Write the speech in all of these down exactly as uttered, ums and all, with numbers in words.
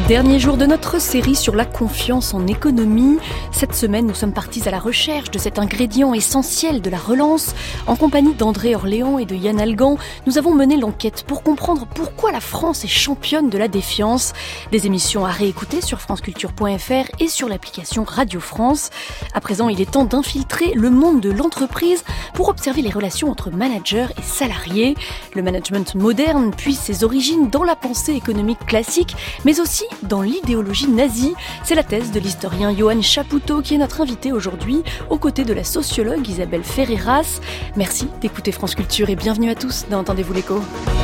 Dernier jour de notre série sur la confiance en économie. Cette semaine, nous sommes partis à la recherche de cet ingrédient essentiel de la relance. En compagnie d'André Orléans et de Yann Algan, nous avons mené l'enquête pour comprendre pourquoi la France est championne de la défiance. Des émissions à réécouter sur franceculture point f r et sur l'application Radio France. À présent, il est temps d'infiltrer le monde de l'entreprise pour observer les relations entre managers et salariés. Le management moderne puise ses origines dans la pensée économique classique, mais aussi dans l'idéologie nazie. C'est la thèse de l'historien Johan Chapoutot qui est notre invité aujourd'hui, aux côtés de la sociologue Isabelle Ferreras. Merci d'écouter France Culture et bienvenue à tous dans Entendez-vous l'écho.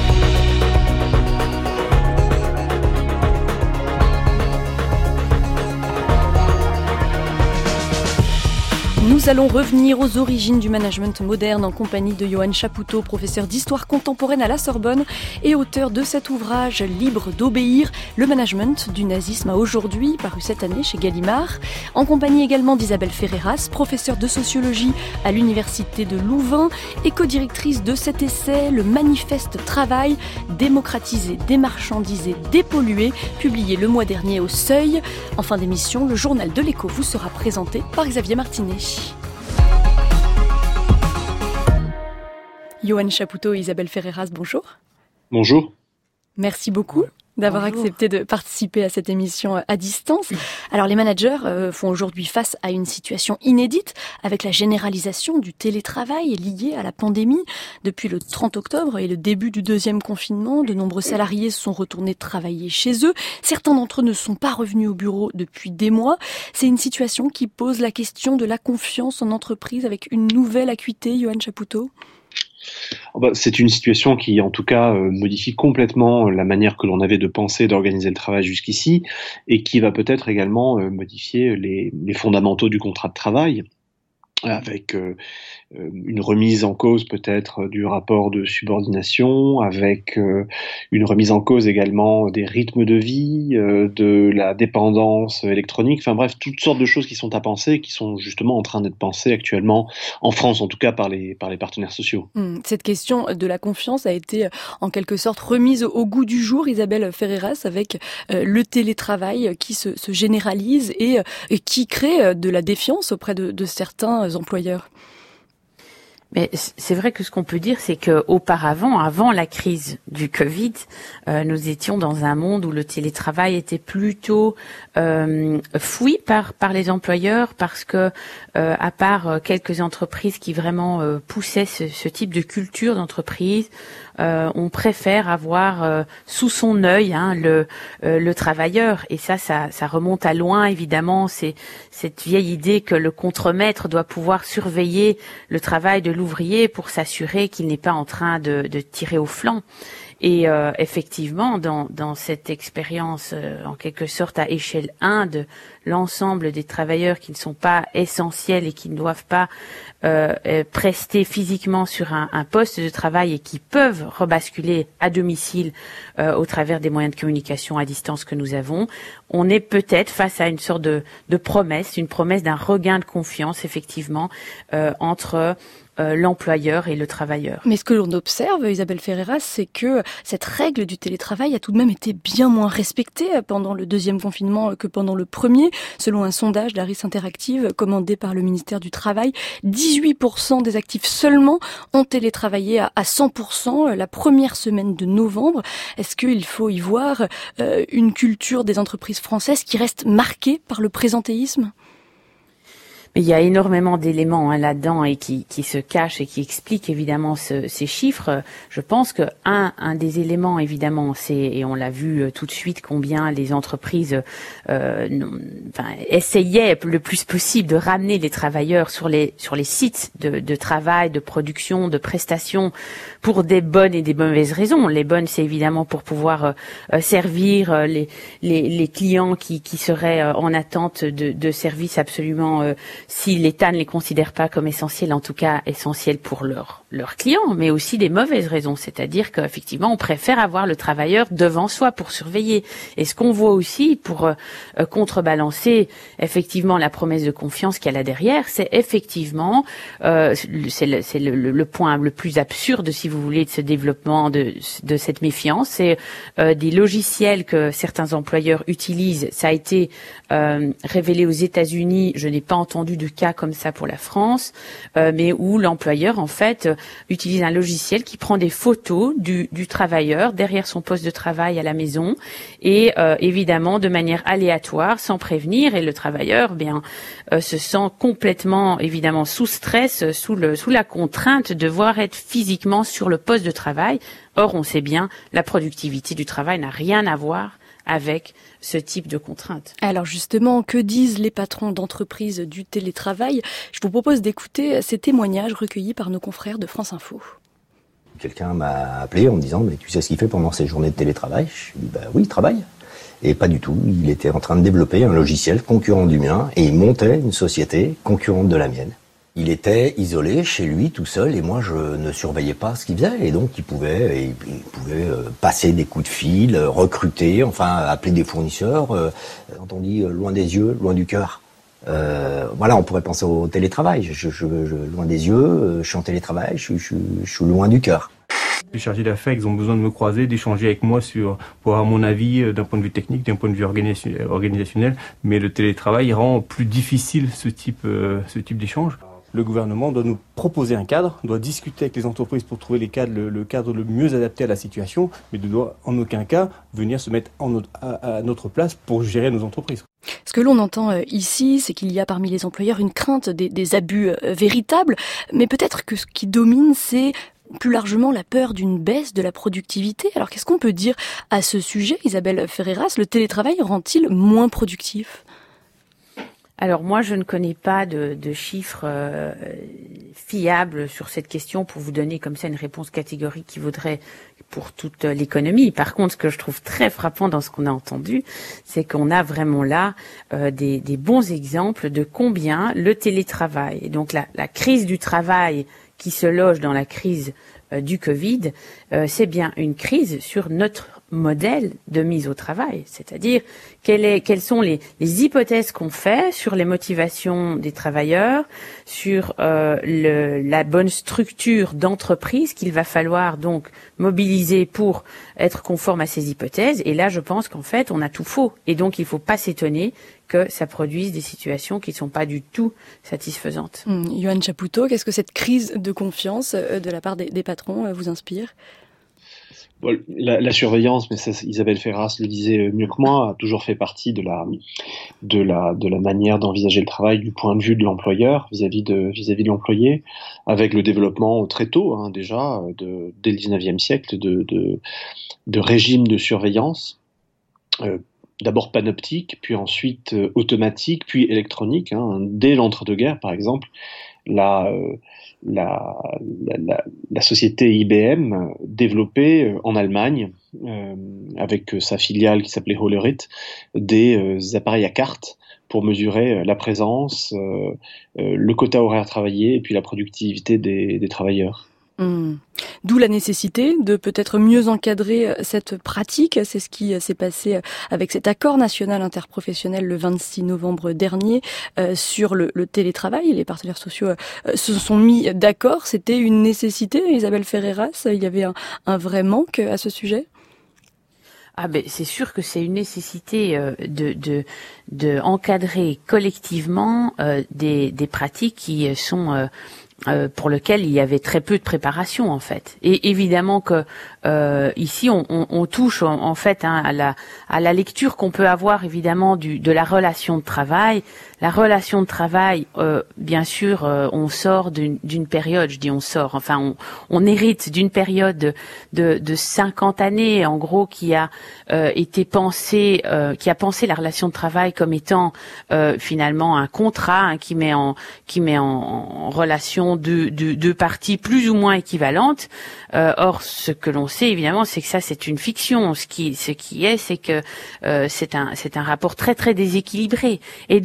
Nous allons revenir aux origines du management moderne en compagnie de Johan Chapoutot, professeur d'histoire contemporaine à la Sorbonne et auteur de cet ouvrage Libre d'obéir, le management du nazisme à aujourd'hui, paru cette année chez Gallimard. En compagnie également d'Isabelle Ferreras, professeure de sociologie à l'université de Louvain et codirectrice de cet essai, le manifeste travail, démocratiser, démarchandiser, dépolluer, publié le mois dernier au Seuil. En fin d'émission, le journal de l'écho vous sera présenté par Xavier Martinet. Johan Chapoutot et Isabelle Ferreras, bonjour. Bonjour. Merci beaucoup d'avoir bonjour. accepté de participer à cette émission à distance. Alors les managers euh, font aujourd'hui face à une situation inédite avec la généralisation du télétravail lié à la pandémie. Depuis le trente octobre et le début du deuxième confinement, de nombreux salariés se sont retournés travailler chez eux. Certains d'entre eux ne sont pas revenus au bureau depuis des mois. C'est une situation qui pose la question de la confiance en entreprise avec une nouvelle acuité, Johan Chapoutot. C'est une situation qui, en tout cas, modifie complètement la manière que l'on avait de penser, d'organiser le travail jusqu'ici, et qui va peut-être également modifier les, les fondamentaux du contrat de travail, avec euh, une remise en cause peut-être du rapport de subordination, avec euh, une remise en cause également des rythmes de vie, euh, de la dépendance électronique, enfin bref, toutes sortes de choses qui sont à penser, qui sont justement en train d'être pensées actuellement, en France en tout cas, par les, par les partenaires sociaux. Cette question de la confiance a été en quelque sorte remise au goût du jour, Isabelle Ferreras, avec euh, le télétravail qui se, se généralise et, et qui crée de la défiance auprès de, de certains employeurs. Mais c'est vrai que ce qu'on peut dire, c'est que auparavant, avant la crise du Covid, euh, nous étions dans un monde où le télétravail était plutôt euh, foui par par les employeurs, parce que euh, à part quelques entreprises qui vraiment euh, poussaient ce, ce type de culture d'entreprise, euh, on préfère avoir euh, sous son œil hein, le euh, le travailleur. Et ça, ça, ça remonte à loin, évidemment. C'est cette vieille idée que le contremaître doit pouvoir surveiller le travail de l'ouvrier pour s'assurer qu'il n'est pas en train de, de tirer au flanc. Et euh, effectivement, dans, dans cette expérience, euh, en quelque sorte à échelle un de l'ensemble des travailleurs qui ne sont pas essentiels et qui ne doivent pas euh, euh, prester physiquement sur un, un poste de travail et qui peuvent rebasculer à domicile euh, au travers des moyens de communication à distance que nous avons, on est peut-être face à une sorte de, de promesse, une promesse d'un regain de confiance, effectivement, euh, entre Euh, l'employeur et le travailleur. Mais ce que l'on observe, Isabelle Ferreras, c'est que cette règle du télétravail a tout de même été bien moins respectée pendant le deuxième confinement que pendant le premier. Selon un sondage d'Harris Interactive commandé par le ministère du Travail, dix-huit pour cent des actifs seulement ont télétravaillé à cent pour cent la première semaine de novembre. Est-ce qu'il faut y voir euh, une culture des entreprises françaises qui reste marquée par le présentéisme ? Il y a énormément d'éléments hein, là-dedans et qui, qui se cachent et qui expliquent évidemment ce, ces chiffres. Je pense que un, un des éléments évidemment, c'est et on l'a vu tout de suite combien les entreprises euh, enfin, essayaient le plus possible de ramener les travailleurs sur les sur les sites de, de travail, de production, de prestations pour des bonnes et des mauvaises raisons. Les bonnes, c'est évidemment pour pouvoir euh, servir les, les les clients qui qui seraient en attente de, de services absolument euh, si l'État ne les considère pas comme essentiels, en tout cas essentiels pour leurs leurs clients, mais aussi des mauvaises raisons, c'est-à-dire qu'effectivement on préfère avoir le travailleur devant soi pour surveiller. Et ce qu'on voit aussi pour euh, contrebalancer effectivement la promesse de confiance qu'il y a là derrière, c'est effectivement euh, c'est le, c'est le, le point le plus absurde, si vous voulez, de ce développement de de cette méfiance, c'est euh, des logiciels que certains employeurs utilisent. Ça a été euh, révélé aux États-Unis. Je n'ai pas entendu de cas comme ça pour la France, euh, mais où l'employeur en fait utilise un logiciel qui prend des photos du, du travailleur derrière son poste de travail à la maison et euh, évidemment de manière aléatoire, sans prévenir, et le travailleur bien euh, se sent complètement évidemment sous stress, sous le sous la contrainte de devoir être physiquement sur le poste de travail. Or, on sait bien, la productivité du travail n'a rien à voir avec ce type de contraintes. Alors justement, que disent les patrons d'entreprises du télétravail ? Je vous propose d'écouter ces témoignages recueillis par nos confrères de France Info. Quelqu'un m'a appelé en me disant « mais tu sais ce qu'il fait pendant ses journées de télétravail ?» Je lui ai dit bah, « oui, il travaille ». Et pas du tout, il était en train de développer un logiciel concurrent du mien et il montait une société concurrente de la mienne. Il était isolé chez lui tout seul et moi je ne surveillais pas ce qu'il faisait et donc il pouvait, il pouvait passer des coups de fil, recruter, enfin appeler des fournisseurs, euh, quand on dit loin des yeux, loin du cœur. Euh, voilà, on pourrait penser au télétravail. Je, je, je, loin des yeux, je suis en télétravail, je, je, je suis loin du cœur. Les chargés d'affaires, ils ont besoin de me croiser, d'échanger avec moi sur, pour avoir mon avis d'un point de vue technique, d'un point de vue organisationnel, mais le télétravail rend plus difficile ce type, euh, ce type d'échange. Le gouvernement doit nous proposer un cadre, doit discuter avec les entreprises pour trouver les cadres, le, le cadre le mieux adapté à la situation, mais ne doit en aucun cas venir se mettre en notre, à, à notre place pour gérer nos entreprises. Ce que l'on entend ici, c'est qu'il y a parmi les employeurs une crainte des, des abus véritables, mais peut-être que ce qui domine, c'est plus largement la peur d'une baisse de la productivité. Alors qu'est-ce qu'on peut dire à ce sujet, Isabelle Ferreras ? Le télétravail rend-il moins productif ? Alors moi, je ne connais pas de, de chiffres euh, fiables sur cette question pour vous donner comme ça une réponse catégorique qui vaudrait pour toute l'économie. Par contre, ce que je trouve très frappant dans ce qu'on a entendu, c'est qu'on a vraiment là euh, des, des bons exemples de combien le télétravail, et donc la, la crise du travail qui se loge dans la crise euh, du Covid, euh, c'est bien une crise sur notre modèle de mise au travail, c'est-à-dire quelle est, quelles sont les, les hypothèses qu'on fait sur les motivations des travailleurs, sur euh, le, la bonne structure d'entreprise qu'il va falloir donc mobiliser pour être conforme à ces hypothèses. Et là, je pense qu'en fait, on a tout faux. Et donc, il ne faut pas s'étonner que ça produise des situations qui ne sont pas du tout satisfaisantes. Mmh. Yoann Chapoutot, qu'est-ce que cette crise de confiance de la part des, des patrons vous inspire ? La, la surveillance, mais ça, Isabelle Ferreras le disait mieux que moi, a toujours fait partie de la de la de la manière d'envisager le travail du point de vue de l'employeur vis-à-vis de vis-à-vis de l'employé, avec le développement très tôt, hein, déjà de, dès le dix-neuvième siècle, de de, de régimes de surveillance, euh, d'abord panoptique, puis ensuite euh, automatique, puis électronique. Hein, dès l'entre-deux-guerres, par exemple, la euh, La, la, la société I B M développait en Allemagne, euh, avec sa filiale qui s'appelait Hollerith, des euh, appareils à carte pour mesurer la présence, euh, euh, le quota horaire travaillé et puis la productivité des, des travailleurs. Mmh. D'où la nécessité de peut-être mieux encadrer cette pratique. C'est ce qui s'est passé avec cet accord national interprofessionnel le vingt-six novembre dernier euh, sur le, le télétravail. Les partenaires sociaux euh, se sont mis d'accord. C'était une nécessité, Isabelle Ferreras. Il y avait un, un vrai manque à ce sujet. Ah ben c'est sûr que c'est une nécessité euh, de, de de encadrer collectivement euh, des des pratiques qui sont euh, Euh, pour lequel il y avait très peu de préparation en fait. Et évidemment que euh, ici on, on, on touche en, en fait hein, à la à la lecture qu'on peut avoir évidemment du de la relation de travail. La relation de travail, euh, bien sûr, euh, on sort d'une, d'une période, je dis on sort, enfin on, on hérite d'une période de, de, de cinquante années en gros qui a euh, été pensée, euh, qui a pensé la relation de travail comme étant euh, finalement un contrat hein, qui met en qui met en, en relation deux, deux, deux parties plus ou moins équivalentes. Euh, or, ce que l'on sait évidemment, c'est que ça c'est une fiction. Ce qui ce qui est, c'est que euh, c'est un c'est un rapport très très déséquilibré. Et donc là,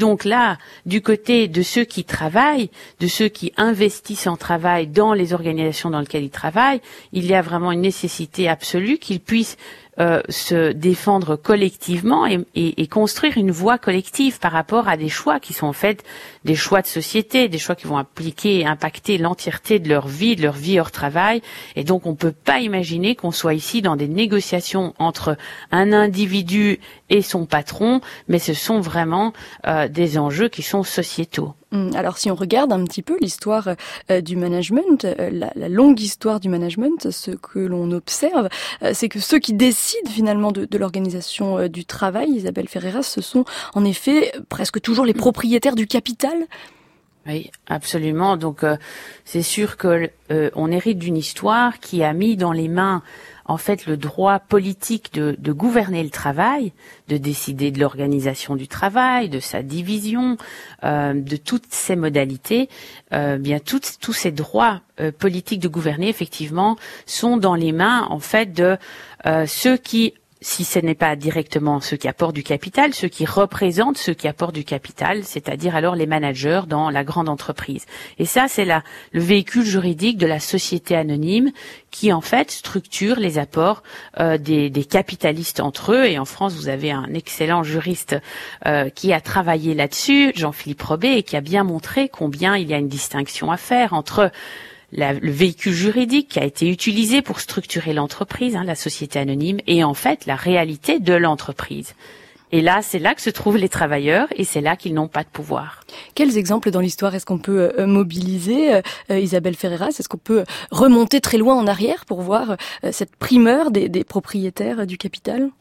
cas, du côté de ceux qui travaillent, de ceux qui investissent en travail dans les organisations dans lesquelles ils travaillent, il y a vraiment une nécessité absolue qu'ils puissent Euh, se défendre collectivement et, et, et construire une voie collective par rapport à des choix qui sont en fait des choix de société, des choix qui vont impliquer et impacter l'entièreté de leur vie, de leur vie hors travail. Et donc on ne peut pas imaginer qu'on soit ici dans des négociations entre un individu et son patron, mais ce sont vraiment euh, des enjeux qui sont sociétaux. Alors si on regarde un petit peu l'histoire euh, du management, euh, la, la longue histoire du management, ce que l'on observe, euh, c'est que ceux qui décident finalement de, de l'organisation euh, du travail, Isabelle Ferreira, ce sont en effet presque toujours les propriétaires du capital. Oui, absolument. Donc euh, c'est sûr que euh, on hérite d'une histoire qui a mis dans les mains en fait le droit politique de, de gouverner le travail, de décider de l'organisation du travail, de sa division, euh, de toutes ces modalités. Euh, bien toutes, tous ces droits euh, politiques de gouverner effectivement sont dans les mains en fait de euh, ceux qui, si ce n'est pas directement ceux qui apportent du capital, ceux qui représentent ceux qui apportent du capital, c'est-à-dire alors les managers dans la grande entreprise. Et ça, c'est la, le véhicule juridique de la société anonyme qui, en fait, structure les apports euh, des, des capitalistes entre eux. Et en France, vous avez un excellent juriste euh, qui a travaillé là-dessus, Jean-Philippe Robet, et qui a bien montré combien il y a une distinction à faire entre La, le véhicule juridique qui a été utilisé pour structurer l'entreprise, hein, la société anonyme, et en fait la réalité de l'entreprise. Et là, c'est là que se trouvent les travailleurs, et c'est là qu'ils n'ont pas de pouvoir. Quels exemples dans l'histoire est-ce qu'on peut euh, mobiliser, euh, Isabelle Ferreira? Est-ce qu'on peut remonter très loin en arrière pour voir euh, cette primeur des, des propriétaires du capital?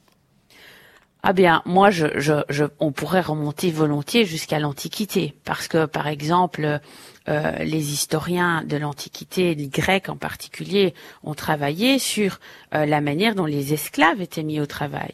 Ah bien, moi, je, je, je, on pourrait remonter volontiers jusqu'à l'Antiquité, parce que, par exemple, euh, les historiens de l'Antiquité, les Grecs en particulier, ont travaillé sur euh, la manière dont les esclaves étaient mis au travail.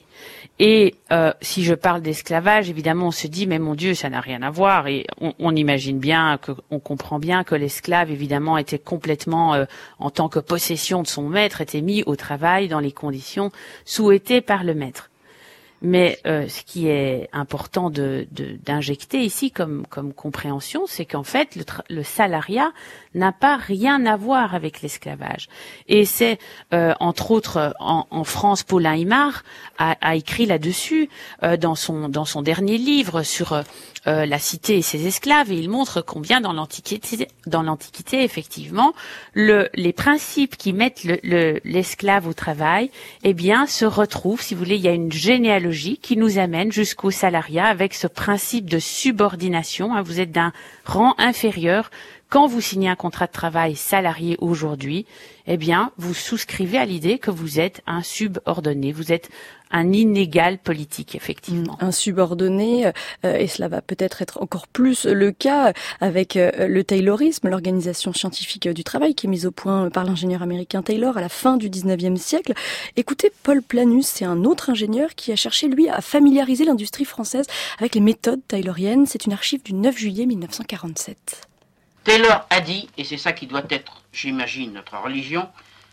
Et euh, si je parle d'esclavage, évidemment, on se dit, mais mon Dieu, ça n'a rien à voir. Et on, on imagine bien, que, on comprend bien que l'esclave, évidemment, était complètement, euh, en tant que possession de son maître, était mis au travail dans les conditions souhaitées par le maître. Mais euh, ce qui est important de, de, d'injecter ici comme, comme compréhension, c'est qu'en fait, le, tra- le salariat n'a pas rien à voir avec l'esclavage. Et c'est, euh, entre autres, en, en France, Paulin Aymar a, a écrit là-dessus euh, dans son dans son dernier livre sur euh, euh, la cité et ses esclaves, et il montre combien dans l'Antiquité, dans l'Antiquité, effectivement, le, les principes qui mettent le, le, l'esclave au travail, eh bien, se retrouvent. Si vous voulez, il y a une généalogie qui nous amène jusqu'au salariat avec ce principe de subordination. Hein, vous êtes d'un rang inférieur. Quand vous signez un contrat de travail salarié aujourd'hui, eh bien, vous souscrivez à l'idée que vous êtes un subordonné, vous êtes un inégal politique, effectivement. Un subordonné, euh, et cela va peut-être être encore plus le cas avec euh, le Taylorisme, l'organisation scientifique du travail qui est mise au point par l'ingénieur américain Taylor à la fin du dix-neuvième siècle. Écoutez, Paul Planus, c'est un autre ingénieur qui a cherché, lui, à familiariser l'industrie française avec les méthodes tayloriennes. C'est une archive du neuf juillet mille neuf cent quarante-sept. Taylor a dit, et c'est ça qui doit être, j'imagine, notre religion,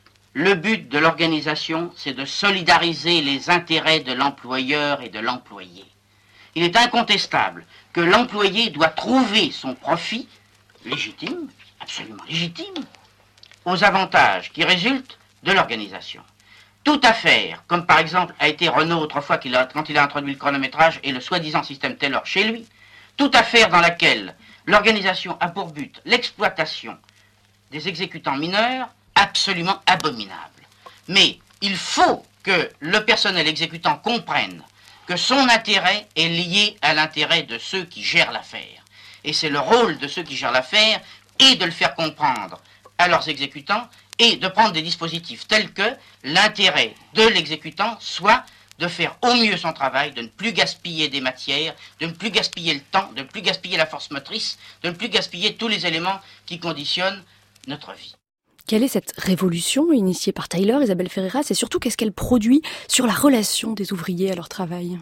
le but de l'organisation, c'est de solidariser les intérêts de l'employeur et de l'employé. Il est incontestable que l'employé doit trouver son profit légitime, absolument légitime, aux avantages qui résultent de l'organisation. Toute affaire, comme par exemple a été Renault autrefois qu'il a, quand il a introduit le chronométrage et le soi-disant système Taylor chez lui, toute affaire dans laquelle l'organisation a pour but l'exploitation des exécutants mineurs, absolument abominable. Mais il faut que le personnel exécutant comprenne que son intérêt est lié à l'intérêt de ceux qui gèrent l'affaire. Et c'est le rôle de ceux qui gèrent l'affaire et de le faire comprendre à leurs exécutants et de prendre des dispositifs tels que l'intérêt de l'exécutant soit de faire au mieux son travail, de ne plus gaspiller des matières, de ne plus gaspiller le temps, de ne plus gaspiller la force motrice, de ne plus gaspiller tous les éléments qui conditionnent notre vie. Quelle est cette révolution initiée par Taylor, Isabelle Ferreira? C'est surtout qu'est-ce qu'elle produit sur la relation des ouvriers à leur travail?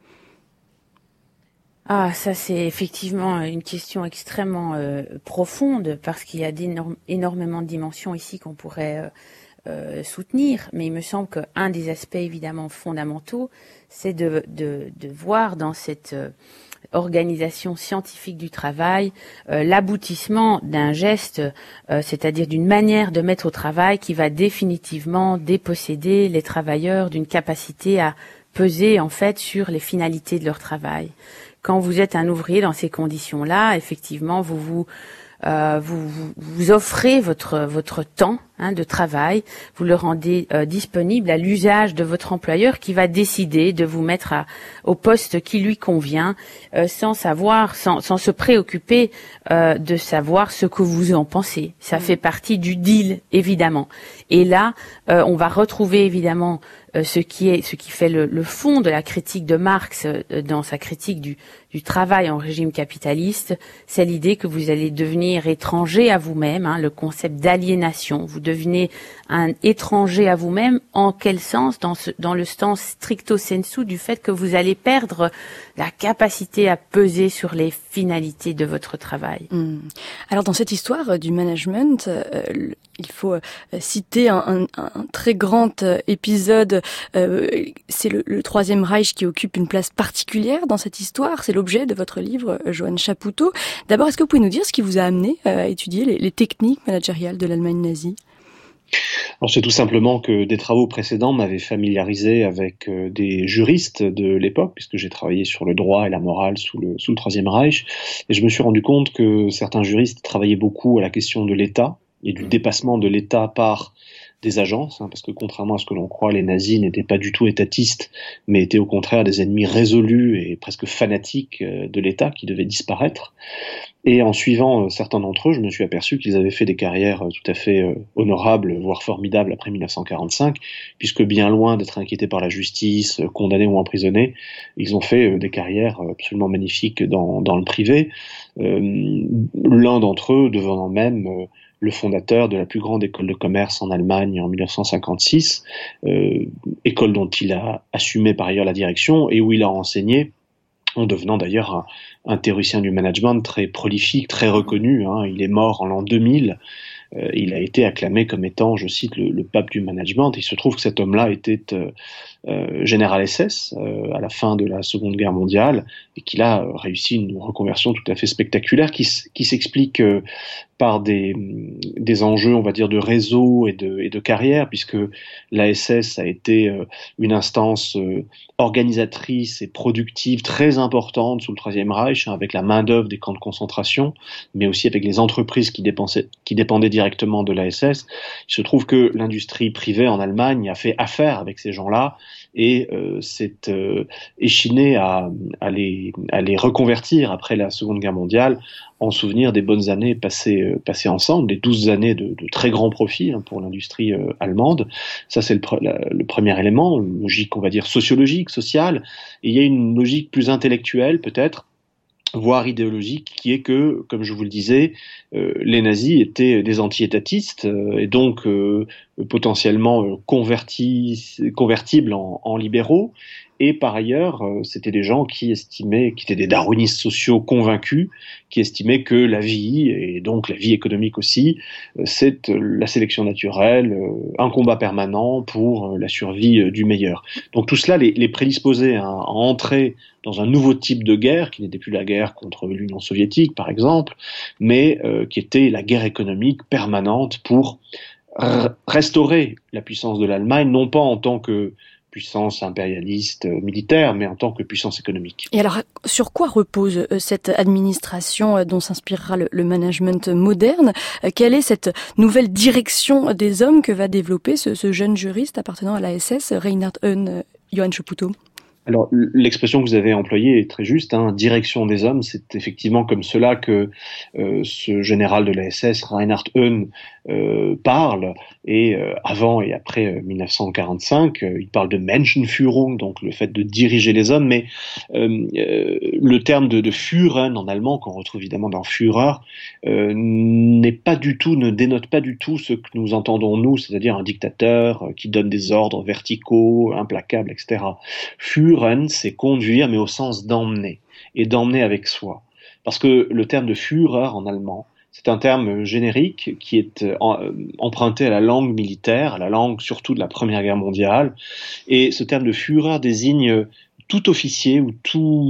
Ah, ça c'est effectivement une question extrêmement euh, profonde parce qu'il y a énormément de dimensions ici qu'on pourrait euh, euh, soutenir. Mais il me semble qu'un des aspects évidemment fondamentaux, c'est de, de, de voir dans cette... Euh, organisation scientifique du travail, euh, l'aboutissement d'un geste, euh, c'est-à-dire d'une manière de mettre au travail qui va définitivement déposséder les travailleurs d'une capacité à peser en fait sur les finalités de leur travail. Quand vous êtes un ouvrier dans ces conditions-là, effectivement, vous vous Euh, vous, vous, vous offrez votre votre temps hein, de travail, vous le rendez euh, disponible à l'usage de votre employeur qui va décider de vous mettre à, au poste qui lui convient, euh, sans savoir, sans, sans se préoccuper euh, de savoir ce que vous en pensez. Ça mmh. fait partie du deal, évidemment. Et là, euh, on va retrouver évidemment euh, ce qui est, ce qui fait le, le fond de la critique de Marx euh, dans sa critique du du travail en régime capitaliste, c'est l'idée que vous allez devenir étranger à vous-même, hein, le concept d'aliénation. Vous devenez un étranger à vous-même, en quel sens? Dans, ce, dans le sens stricto sensu du fait que vous allez perdre la capacité à peser sur les finalités de votre travail. Mmh. Alors dans cette histoire du management, euh, il faut euh, citer un, un, un très grand euh, épisode, euh, c'est le, le Troisième Reich qui occupe une place particulière dans cette histoire, c'est l'objet de votre livre, Johann Chapoutot. D'abord, est-ce que vous pouvez nous dire ce qui vous a amené à étudier les, les techniques managériales de l'Allemagne nazie? Alors c'est tout simplement que des travaux précédents m'avaient familiarisé avec euh, des juristes de l'époque, puisque j'ai travaillé sur le droit et la morale sous le, sous le Troisième Reich, et je me suis rendu compte que certains juristes travaillaient beaucoup à la question de l'État et du dépassement de l'État par des agences, hein, parce que contrairement à ce que l'on croit, les nazis n'étaient pas du tout étatistes, mais étaient au contraire des ennemis résolus et presque fanatiques euh, de l'État qui devait disparaître. Et en suivant euh, certains d'entre eux, je me suis aperçu qu'ils avaient fait des carrières euh, tout à fait euh, honorables, voire formidables après mille neuf cent quarante-cinq, puisque bien loin d'être inquiétés par la justice, euh, condamnés ou emprisonnés, ils ont fait euh, des carrières absolument magnifiques dans, dans le privé, euh, l'un d'entre eux devenant même euh, le fondateur de la plus grande école de commerce en Allemagne en mille neuf cent cinquante-six, euh, école dont il a assumé par ailleurs la direction et où il a enseigné, en devenant d'ailleurs un, un théoricien du management très prolifique, très reconnu. Hein. Il est mort en l'an deux mille. Euh, il a été acclamé comme étant, je cite, le, le pape du management. Il se trouve que cet homme-là était euh, euh, général S S euh, à la fin de la Seconde Guerre mondiale et qu'il a euh, réussi une reconversion tout à fait spectaculaire qui, qui s'explique euh, par des, des enjeux, on va dire, de réseau et de, et de carrière, puisque l'A S S a été euh, une instance euh, organisatrice et productive très importante sous le Troisième Reich, hein, avec la main-d'œuvre des camps de concentration, mais aussi avec les entreprises qui, qui dépendaient directement de l'A S S. Il se trouve que l'industrie privée en Allemagne a fait affaire avec ces gens-là et euh, s'est euh, échiné à, à, les, à les reconvertir après la Seconde Guerre mondiale en souvenir des bonnes années passées, euh, passées ensemble, des douze années de, de très grands profits hein, pour l'industrie euh, allemande. Ça, c'est le, pre- la, le premier élément, une logique, on va dire, sociologique, sociale. Et il y a une logique plus intellectuelle, peut-être, voire idéologique, qui est que, comme je vous le disais, euh, les nazis étaient des anti-étatistes euh, et donc euh, potentiellement euh, convertis, convertibles en, en libéraux. Et par ailleurs, euh, c'était des gens qui estimaient, qui étaient des darwinistes sociaux convaincus, qui estimaient que la vie, et donc la vie économique aussi, euh, c'est euh, la sélection naturelle, euh, un combat permanent pour euh, la survie euh, du meilleur. Donc tout cela les, les prédisposait à, à entrer dans un nouveau type de guerre, qui n'était plus la guerre contre l'Union soviétique, par exemple, mais euh, qui était la guerre économique permanente pour r- restaurer la puissance de l'Allemagne, non pas en tant que puissance impérialiste euh, militaire, mais en tant que puissance économique. Et alors, sur quoi repose euh, cette administration euh, dont s'inspirera le, le management moderne? euh, Quelle est cette nouvelle direction des hommes que va développer ce, ce jeune juriste appartenant à l'A S S, Reinhard Höhn, euh, Johann Chapoutot? Alors, l'expression que vous avez employée est très juste, hein, direction des hommes, c'est effectivement comme cela que euh, ce général de l'A S S, Reinhard Höhn, euh, parle, et euh, avant et après euh, mille neuf cent quarante-cinq, euh, il parle de Menschenführung, donc le fait de diriger les hommes, mais euh, euh, le terme de, de Führen en allemand, qu'on retrouve évidemment dans Führer, euh, n'est pas du tout, ne dénote pas du tout ce que nous entendons nous, c'est-à-dire un dictateur euh, qui donne des ordres verticaux, implacables, et cetera. Führen, c'est conduire, mais au sens d'emmener, et d'emmener avec soi. Parce que le terme de Führer en allemand, c'est un terme générique qui est emprunté à la langue militaire, à la langue surtout de la Première Guerre mondiale, et ce terme de Führer désigne tout officier ou tout,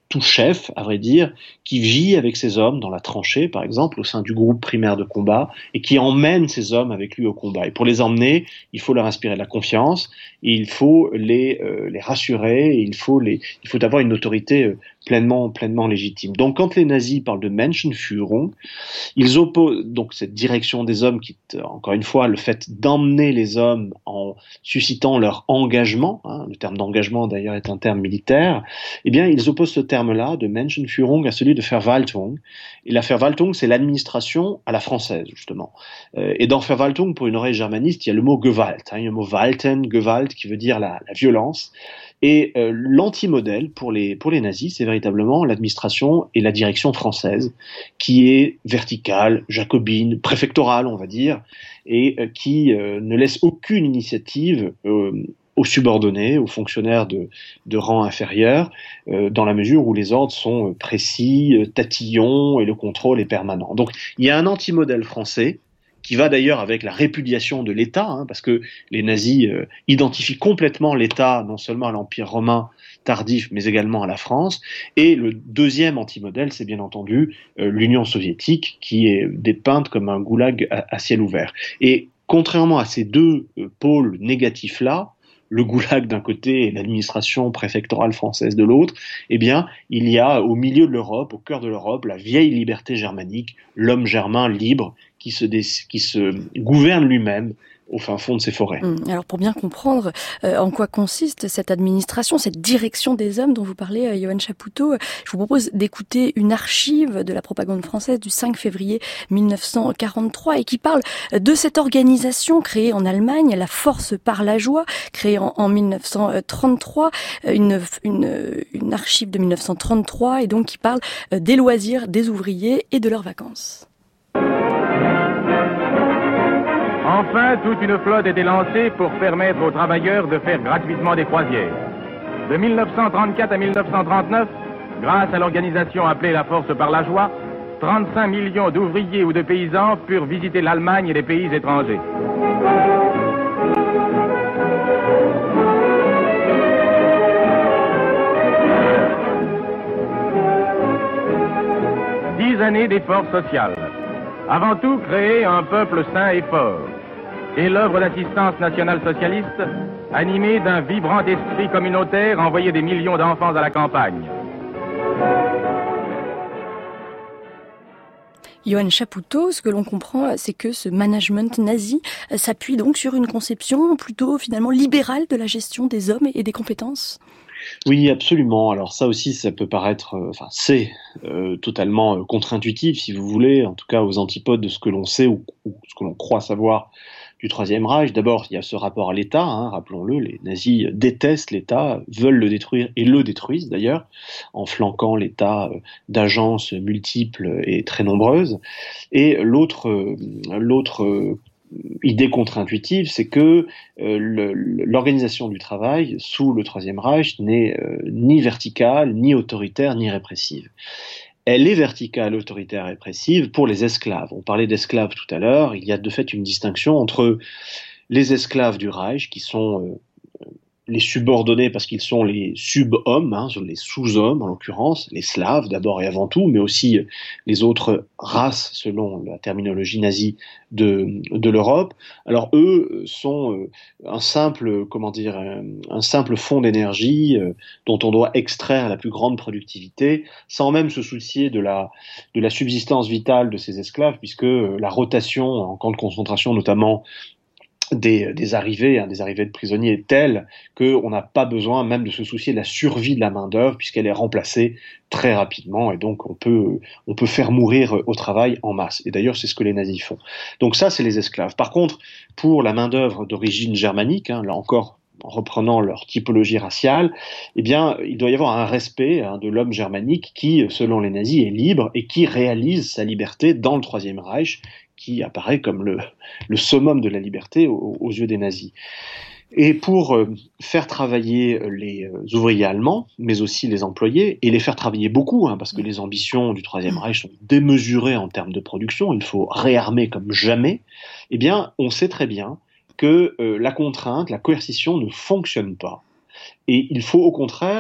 tout chef, à vrai dire, qui vit avec ses hommes dans la tranchée, par exemple, au sein du groupe primaire de combat, et qui emmène ses hommes avec lui au combat. Et pour les emmener, il faut leur inspirer de la confiance, et il faut les, euh, les rassurer, et il faut, les, il faut avoir une autorité euh, pleinement, pleinement légitime. Donc quand les nazis parlent de Menschenführung, ils opposent donc cette direction des hommes, qui, encore une fois, le fait d'emmener les hommes en suscitant leur engagement, hein, le terme d'engagement d'ailleurs est un terme militaire, eh bien ils opposent ce terme-là de Menschenführung à celui de Verwaltung. Et la Verwaltung, c'est l'administration à la française, justement. Euh, et dans Verwaltung, pour une oreille germaniste, il y a le mot Gewalt, hein, il y a le mot Walten, Gewalt, qui veut dire la, la violence. Et euh, l'antimodèle pour les, pour les nazis, c'est véritablement l'administration et la direction française, qui est verticale, jacobine, préfectorale, on va dire, et euh, qui euh, ne laisse aucune initiative euh, aux subordonnés, aux fonctionnaires de, de rang inférieur, euh, dans la mesure où les ordres sont précis, euh, tatillons, et le contrôle est permanent. Donc il y a un antimodèle français, qui va d'ailleurs avec la répudiation de l'État, hein, parce que les nazis euh, identifient complètement l'État, non seulement à l'Empire romain tardif, mais également à la France. Et le deuxième antimodèle, c'est bien entendu euh, l'Union soviétique, qui est dépeinte comme un goulag à, à ciel ouvert. Et contrairement à ces deux euh, pôles négatifs-là, le goulag d'un côté et l'administration préfectorale française de l'autre, eh bien, il y a au milieu de l'Europe, au cœur de l'Europe, la vieille liberté germanique, l'homme germain libre qui se, dé- qui se gouverne lui-même au fin fond de ces forêts. Alors pour bien comprendre euh, en quoi consiste cette administration, cette direction des hommes dont vous parlez, euh, Yoann Chapoutot, je vous propose d'écouter une archive de la propagande française du cinq février mille neuf cent quarante-trois et qui parle de cette organisation créée en Allemagne, la Force par la joie, créée en, en mille neuf cent trente-trois, une, une, une archive de mille neuf cent trente-trois et donc qui parle des loisirs des ouvriers et de leurs vacances. Enfin, toute une flotte était lancée pour permettre aux travailleurs de faire gratuitement des croisières. De mille neuf cent trente-quatre à mille neuf cent trente-neuf, grâce à l'organisation appelée la Force par la joie, trente-cinq millions d'ouvriers ou de paysans purent visiter l'Allemagne et les pays étrangers. Dix années d'efforts sociaux. Avant tout, créer un peuple sain et fort. Et l'œuvre d'assistance nationale socialiste, animée d'un vibrant esprit communautaire, envoyait des millions d'enfants à la campagne. Yoann Chapoutot, ce que l'on comprend, c'est que ce management nazi s'appuie donc sur une conception plutôt finalement libérale de la gestion des hommes et des compétences. Oui, absolument. Alors ça aussi, ça peut paraître, euh, enfin c'est euh, totalement euh, contre-intuitif, si vous voulez, en tout cas aux antipodes de ce que l'on sait ou, ou ce que l'on croit savoir du Troisième Reich. D'abord, il y a ce rapport à l'État, hein, rappelons-le, les nazis détestent l'État, veulent le détruire et le détruisent d'ailleurs, en flanquant l'État euh, d'agences multiples et très nombreuses. Et l'autre, euh, l'autre euh, idée contre-intuitive, c'est que euh, le, l'organisation du travail sous le Troisième Reich n'est euh, ni verticale, ni autoritaire, ni répressive. Elle est verticale, autoritaire, répressive pour les esclaves. On parlait d'esclaves tout à l'heure. Il y a de fait une distinction entre les esclaves du Reich, qui sont euh, les subordonnés parce qu'ils sont les sub-hommes, hein, les sous-hommes en l'occurrence, les Slaves d'abord et avant tout, mais aussi les autres races selon la terminologie nazie de, de l'Europe. Alors eux sont euh, un simple, comment dire, un, un simple fond d'énergie euh, dont on doit extraire la plus grande productivité, sans même se soucier de la, de la subsistance vitale de ces esclaves, puisque euh, la rotation en camp de concentration notamment Des, des arrivées, hein, des arrivées de prisonniers telles qu'on n'a pas besoin même de se soucier de la survie de la main-d'œuvre puisqu'elle est remplacée très rapidement et donc on peut, on peut faire mourir au travail en masse. Et d'ailleurs, c'est ce que les nazis font. Donc ça, c'est les esclaves. Par contre, pour la main-d'œuvre d'origine germanique, hein, là encore, en reprenant leur typologie raciale, eh bien, il doit y avoir un respect hein, de l'homme germanique qui, selon les nazis, est libre et qui réalise sa liberté dans le Troisième Reich, qui apparaît comme le, le summum de la liberté aux, aux yeux des nazis. Et pour euh, faire travailler les euh, ouvriers allemands, mais aussi les employés, et les faire travailler beaucoup, hein, parce que les ambitions du Troisième Reich sont démesurées en termes de production, il faut réarmer comme jamais, eh bien, on sait très bien que euh, la contrainte, la coercition ne fonctionne pas. Et il faut au contraire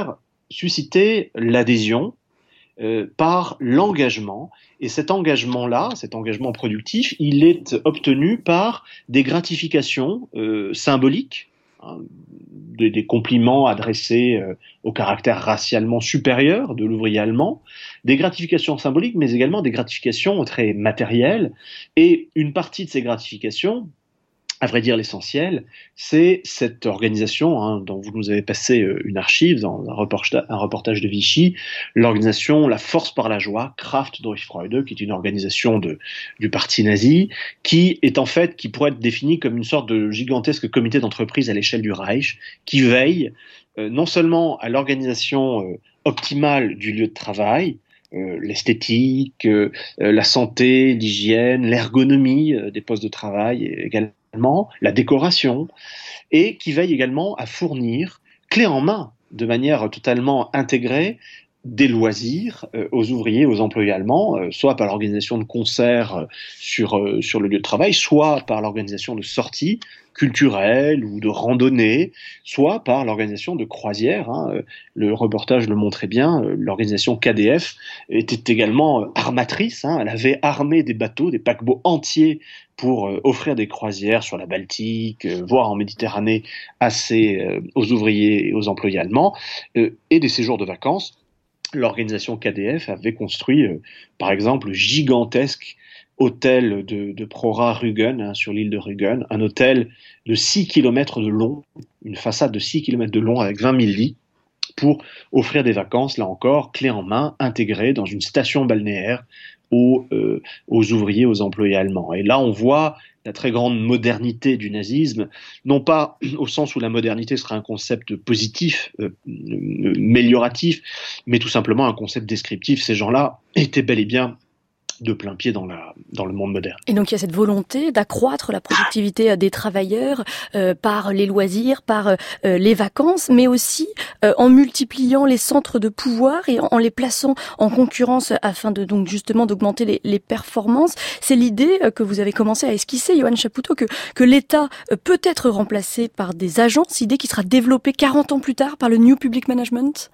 susciter l'adhésion euh, par l'engagement. Et cet engagement-là, cet engagement productif, il est obtenu par des gratifications euh, symboliques, hein, des, des compliments adressés euh, au caractère racialement supérieur de l'ouvrier allemand, des gratifications symboliques, mais également des gratifications très matérielles. Et une partie de ces gratifications, à vrai dire l'essentiel, c'est cette organisation hein, dont vous nous avez passé une archive dans un reportage, un reportage de Vichy, l'organisation La Force par la Joie, Kraft durch Freude, qui est une organisation de, du parti nazi, qui est en fait, qui pourrait être définie comme une sorte de gigantesque comité d'entreprise à l'échelle du Reich, qui veille euh, non seulement à l'organisation euh, optimale du lieu de travail, Euh, l'esthétique, euh, la santé, l'hygiène, l'ergonomie euh, des postes de travail également, la décoration, et qui veille également à fournir, clé en main, de manière totalement intégrée, des loisirs euh, aux ouvriers, aux employés allemands, euh, soit par l'organisation de concerts euh, sur, euh, sur le lieu de travail, soit par l'organisation de sorties culturelles ou de randonnées, soit par l'organisation de croisières. Hein. Le reportage le montrait bien, euh, l'organisation K D F était également euh, armatrice, hein. Elle avait armé des bateaux, des paquebots entiers pour euh, offrir des croisières sur la Baltique, euh, voire en Méditerranée, à ses, euh, aux ouvriers et aux employés allemands, euh, et des séjours de vacances. L'organisation K D F avait construit, euh, par exemple, le gigantesque hôtel de, de Prora Rügen, hein, sur l'île de Rügen, un hôtel de six kilomètres de long, une façade de six kilomètres de long avec vingt mille lits, pour offrir des vacances, là encore, clé en main, intégrées dans une station balnéaire aux, euh, aux ouvriers, aux employés allemands. Et là, on voit la très grande modernité du nazisme, non pas au sens où la modernité serait un concept positif, euh, amélioratif, mais tout simplement un concept descriptif. Ces gens-là étaient bel et bien de plein pied dans, la, dans le monde moderne. Et donc il y a cette volonté d'accroître la productivité des travailleurs euh, par les loisirs, par euh, les vacances, mais aussi euh, en multipliant les centres de pouvoir et en, en les plaçant en concurrence afin de donc justement d'augmenter les, les performances. C'est l'idée euh, que vous avez commencé à esquisser, Johan Chapoutot, que, que l'État euh, peut être remplacé par des agences, idée qui sera développée quarante ans plus tard par le New Public Management.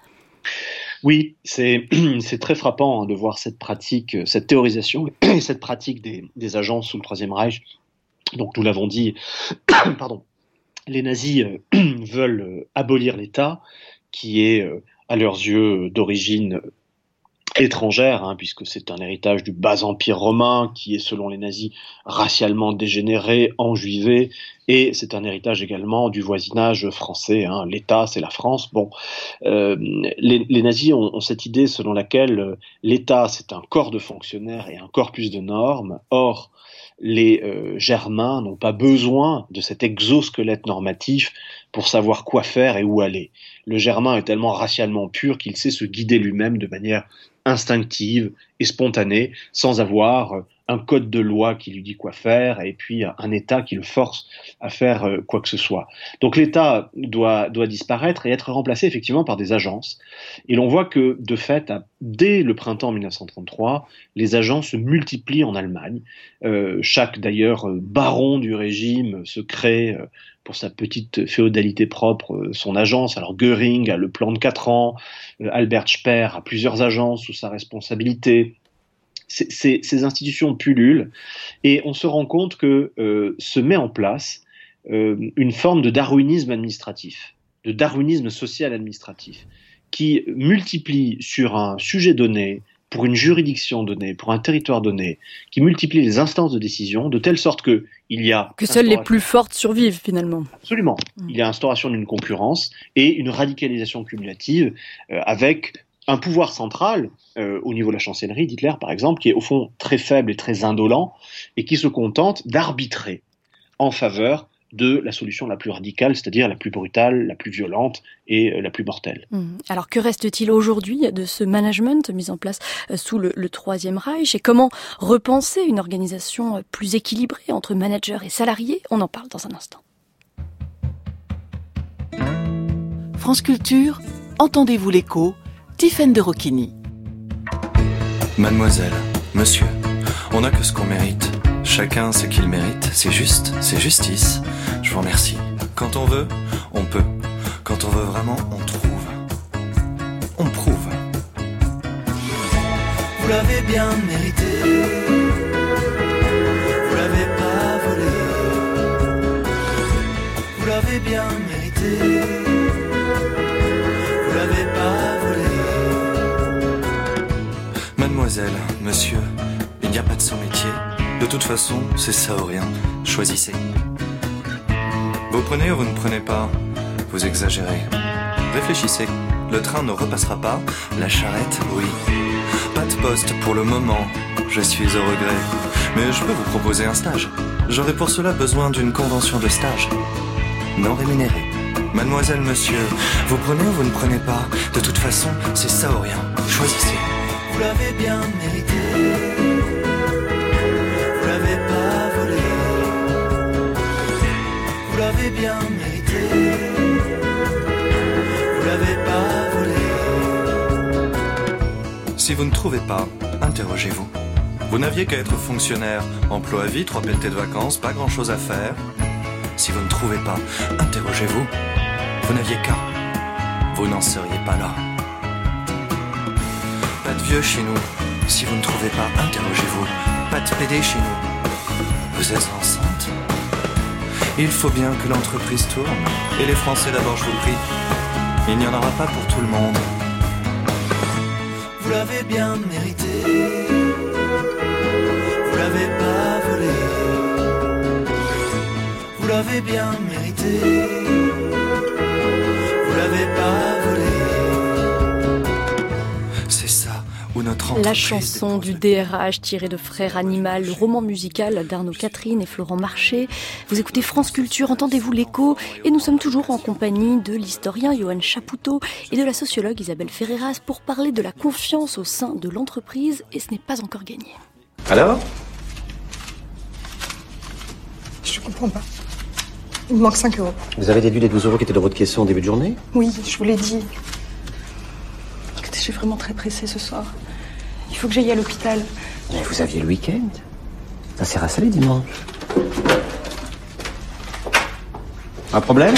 Oui, c'est, c'est très frappant hein, de voir cette pratique, cette théorisation et cette pratique des, des agences sous le Troisième Reich. Donc nous l'avons dit, pardon, les nazis euh, veulent euh, abolir l'État, qui est euh, à leurs yeux d'origine étrangère, hein, puisque c'est un héritage du bas empire romain qui est, selon les nazis, racialement dégénéré, enjuivé, et c'est un héritage également du voisinage français. Hein. L'État, c'est la France. Bon, euh, les, les nazis ont, ont cette idée selon laquelle euh, l'État, c'est un corps de fonctionnaires et un corpus de normes. Or, les euh, Germains n'ont pas besoin de cet exosquelette normatif pour savoir quoi faire et où aller. Le Germain est tellement racialement pur qu'il sait se guider lui-même de manière instinctive et spontanée, sans avoir un code de loi qui lui dit quoi faire et puis un État qui le force à faire quoi que ce soit. Donc l'État doit, doit disparaître et être remplacé effectivement par des agences. Et l'on voit que, de fait, à, dès le printemps mille neuf cent trente-trois, les agences se multiplient en Allemagne. Euh, chaque, d'ailleurs, baron du régime se crée euh, pour sa petite féodalité propre, euh, son agence. Alors Göring a le plan de quatre ans, euh, Albert Speer a plusieurs agences sous sa responsabilité. Ces, ces, ces institutions pullulent et on se rend compte que euh, se met en place euh, une forme de darwinisme administratif, de darwinisme social administratif, qui multiplie sur un sujet donné, pour une juridiction donnée, pour un territoire donné, qui multiplie les instances de décision de telle sorte que il y a que seules les plus fortes survivent finalement. Absolument. Mmh. Il y a instauration d'une concurrence et une radicalisation cumulative euh, avec un pouvoir central euh, au niveau de la chancellerie d'Hitler, par exemple, qui est au fond très faible et très indolent et qui se contente d'arbitrer en faveur de la solution la plus radicale, c'est-à-dire la plus brutale, la plus violente et euh, la plus mortelle. Mmh. Alors que reste-t-il aujourd'hui de ce management mis en place euh, sous le, le Troisième Reich et comment repenser une organisation plus équilibrée entre managers et salariés ? On en parle dans un instant. France Culture, entendez-vous l'écho ? Tiffaine de Rocchini. Mademoiselle, monsieur, on n'a que ce qu'on mérite. Chacun ce qu'il mérite, c'est juste, c'est justice. Je vous remercie. Quand on veut, on peut. Quand on veut vraiment, on trouve. bien mérité. Vous l'avez pas volé. Vous l'avez bien mérité. Vous l'avez pas volé. Mademoiselle, monsieur, il n'y a pas de sous-métier. De toute façon, c'est ça ou rien. Choisissez. Vous prenez ou vous ne prenez pas? Vous exagérez. Réfléchissez. Le train ne repassera pas. La charrette, oui. Pas de poste pour le moment. Je suis au regret. Mais je peux vous proposer un stage. J'aurai pour cela besoin d'une convention de stage. Non rémunérée. Mademoiselle, monsieur, vous prenez ou vous ne prenez pas? De toute façon, c'est ça ou rien. Choisissez. Vous l'avez bien mérité. Vous l'avez pas volé. Vous l'avez bien mérité. Vous l'avez pas volé. Si vous ne trouvez pas, interrogez-vous. Vous n'aviez qu'à être fonctionnaire. Emploi à vie, trois pelletés de vacances, pas grand-chose à faire. Si vous ne trouvez pas, interrogez-vous. Vous n'aviez qu'à. Vous n'en seriez pas là. Pas de vieux chez nous. Si vous ne trouvez pas, interrogez-vous. Pas de P D chez nous. Vous êtes enceinte. Il faut bien que l'entreprise tourne. Et les Français d'abord, je vous prie. Il n'y en aura pas pour tout le monde. Vous l'avez bien mérité. Vous l'avez pas volé. Vous l'avez bien mérité. Vous l'avez pas volé. C'est ça où notre entreprise. La chanson du D R H tirée de Frères Animal, le roman musical d'Arnaud Catherine et Florent Marché. Vous écoutez France Culture, entendez-vous l'écho? Et nous sommes toujours en compagnie de l'historien Johan Chapoutot et de la sociologue Isabelle Ferreras pour parler de la confiance au sein de l'entreprise, et ce n'est pas encore gagné. Alors? Je comprends pas. Il me manque cinq euros. Vous avez déduit les douze euros qui étaient dans votre caisson en début de journée? Oui, je vous l'ai dit. Écoutez, je suis vraiment très pressée ce soir. Il faut que j'aille à l'hôpital. Mais vous aviez le week-end. Ça s'est rassalé dimanche. Un problème?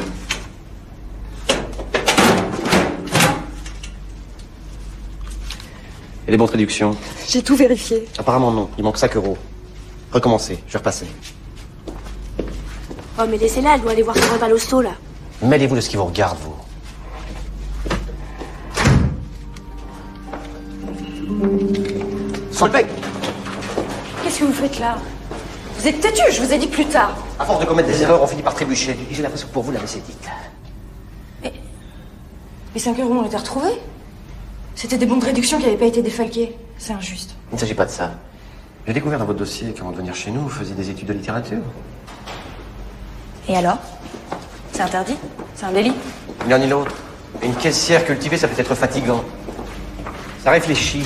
Et les bonnes réductions? J'ai tout vérifié. Apparemment non, il manque cinq euros. Recommencez, je vais repasser. Oh, mais laissez-la, elle doit aller voir son repas à l'hosto, là. Mêlez-vous de ce qui vous regarde, vous. Solveig! Qu'est-ce que vous faites là? Vous êtes têtu, je vous ai dit plus tard. À force de commettre des erreurs, on finit par trébucher. Et j'ai l'impression que pour vous, la messe est dite. Mais... Les cinq euros ont été retrouvés? C'était des bons de réduction qui n'avaient pas été défalqués. C'est injuste. Il ne s'agit pas de ça. J'ai découvert dans votre dossier qu'avant de venir chez nous, vous faisiez des études de littérature. Et alors? C'est interdit? C'est un délit? Ni l'un ni l'autre. Une caissière cultivée, ça peut être fatigant. Ça réfléchit.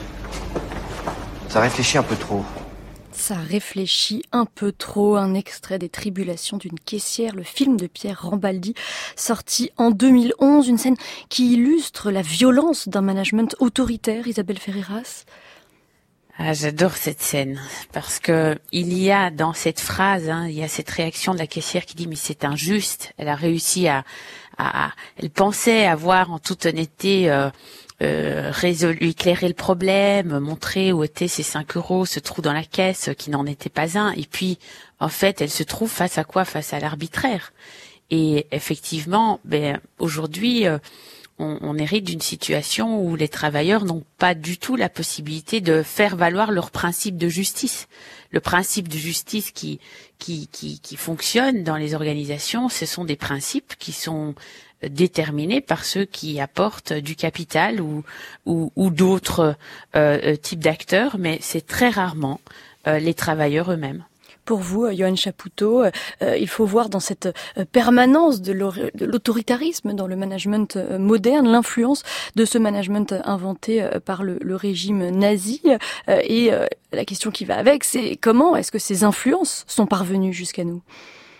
Ça réfléchit un peu trop. Ça réfléchit un peu trop. Un extrait des Tribulations d'une caissière, le film de Pierre Rambaldi, sorti en deux mille onze. Une scène qui illustre la violence d'un management autoritaire, Isabelle Ferreras. Ah, j'adore cette scène parce que il y a dans cette phrase, hein, il y a cette réaction de la caissière qui dit mais c'est injuste. Elle a réussi à, à, à elle pensait avoir en toute honnêteté euh, euh, résolu, éclairer le problème, montrer où étaient ces cinq euros, ce trou dans la caisse qui n'en était pas un. Et puis en fait, elle se trouve face à quoi? Face à l'arbitraire. Et effectivement, ben aujourd'hui. Euh, On, on hérite d'une situation où les travailleurs n'ont pas du tout la possibilité de faire valoir leur principe de justice. Le principe de justice qui, qui, qui, qui fonctionne dans les organisations, ce sont des principes qui sont déterminés par ceux qui apportent du capital ou, ou, ou d'autres euh, types d'acteurs, mais c'est très rarement euh, les travailleurs eux-mêmes. Pour vous, Johan Chapoutot, euh, il faut voir dans cette euh, permanence de l'autoritarisme dans le management euh, moderne, l'influence de ce management inventé euh, par le, le régime nazi. Euh, et euh, la question qui va avec, c'est comment est-ce que ces influences sont parvenues jusqu'à nous ?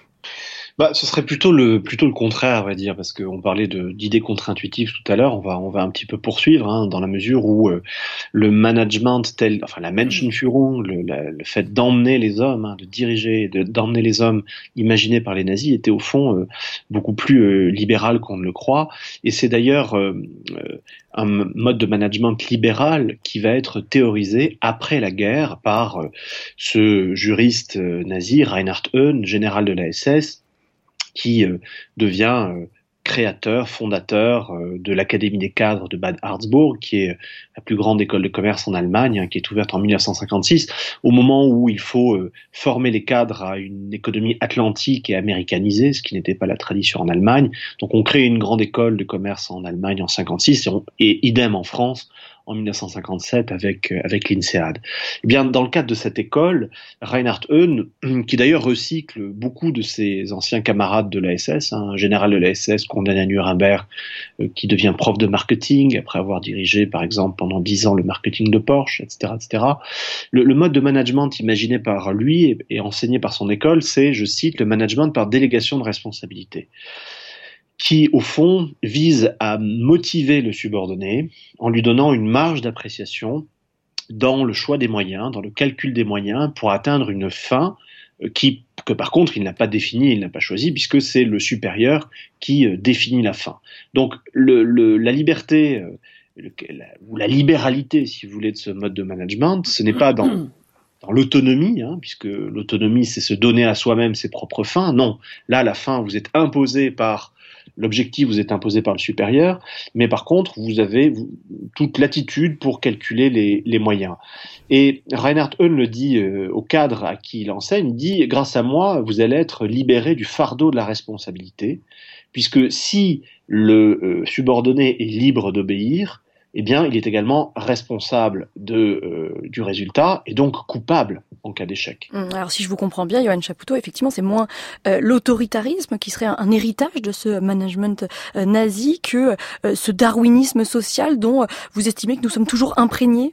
Bah, ce serait plutôt le plutôt le contraire, on va dire, parce qu'on parlait de d'idées contre-intuitives tout à l'heure. On va on va un petit peu poursuivre, hein, dans la mesure où euh, le management tel, enfin la Menschenführung, le, la, le fait d'emmener les hommes, hein, de diriger, de, d'emmener les hommes, imaginé par les nazis, était au fond euh, beaucoup plus euh, libéral qu'on ne le croit. Et c'est d'ailleurs euh, euh, un mode de management libéral qui va être théorisé après la guerre par euh, ce juriste euh, nazi Reinhard Höhn, général de la S S, qui euh, devient euh, créateur, fondateur euh, de l'Académie des cadres de Bad Harzburg, qui est la plus grande école de commerce en Allemagne, hein, qui est ouverte en mille neuf cent cinquante-six, au moment où il faut euh, former les cadres à une économie atlantique et américanisée, ce qui n'était pas la tradition en Allemagne. Donc on crée une grande école de commerce en Allemagne en cinquante-six, et, on, et idem en France, en mille neuf cent cinquante-sept avec avec l'INSEAD. Eh bien, dans le cadre de cette école, Reinhard Höhn, qui d'ailleurs recycle beaucoup de ses anciens camarades de la S S, hein, un général de la S S condamné à Nuremberg, euh, qui devient prof de marketing après avoir dirigé, par exemple, pendant dix ans le marketing de Porsche, et cetera, et cetera. Le, le mode de management imaginé par lui et, et enseigné par son école, c'est, je cite, le management par délégation de responsabilité, qui, au fond, vise à motiver le subordonné en lui donnant une marge d'appréciation dans le choix des moyens, dans le calcul des moyens pour atteindre une fin qui, que par contre il n'a pas définie, il n'a pas choisi, puisque c'est le supérieur qui euh, définit la fin. Donc le, le, la liberté, euh, le, la, ou la libéralité, si vous voulez, de ce mode de management, ce n'est pas dans... dans l'autonomie, hein, puisque l'autonomie c'est se donner à soi-même ses propres fins. Non, là la fin vous est imposée par l'objectif, vous est imposé par le supérieur, mais par contre vous avez vous, toute latitude pour calculer les, les moyens. Et Reinhard Höhn le dit euh, au cadre à qui il enseigne, il dit: grâce à moi vous allez être libéré du fardeau de la responsabilité, puisque si le euh, subordonné est libre d'obéir, eh bien, il est également responsable de, euh, du résultat et donc coupable en cas d'échec. Alors, si je vous comprends bien, Johan Chapoutot, effectivement, c'est moins euh, l'autoritarisme qui serait un, un héritage de ce management euh, nazi que euh, ce darwinisme social dont euh, vous estimez que nous sommes toujours imprégnés.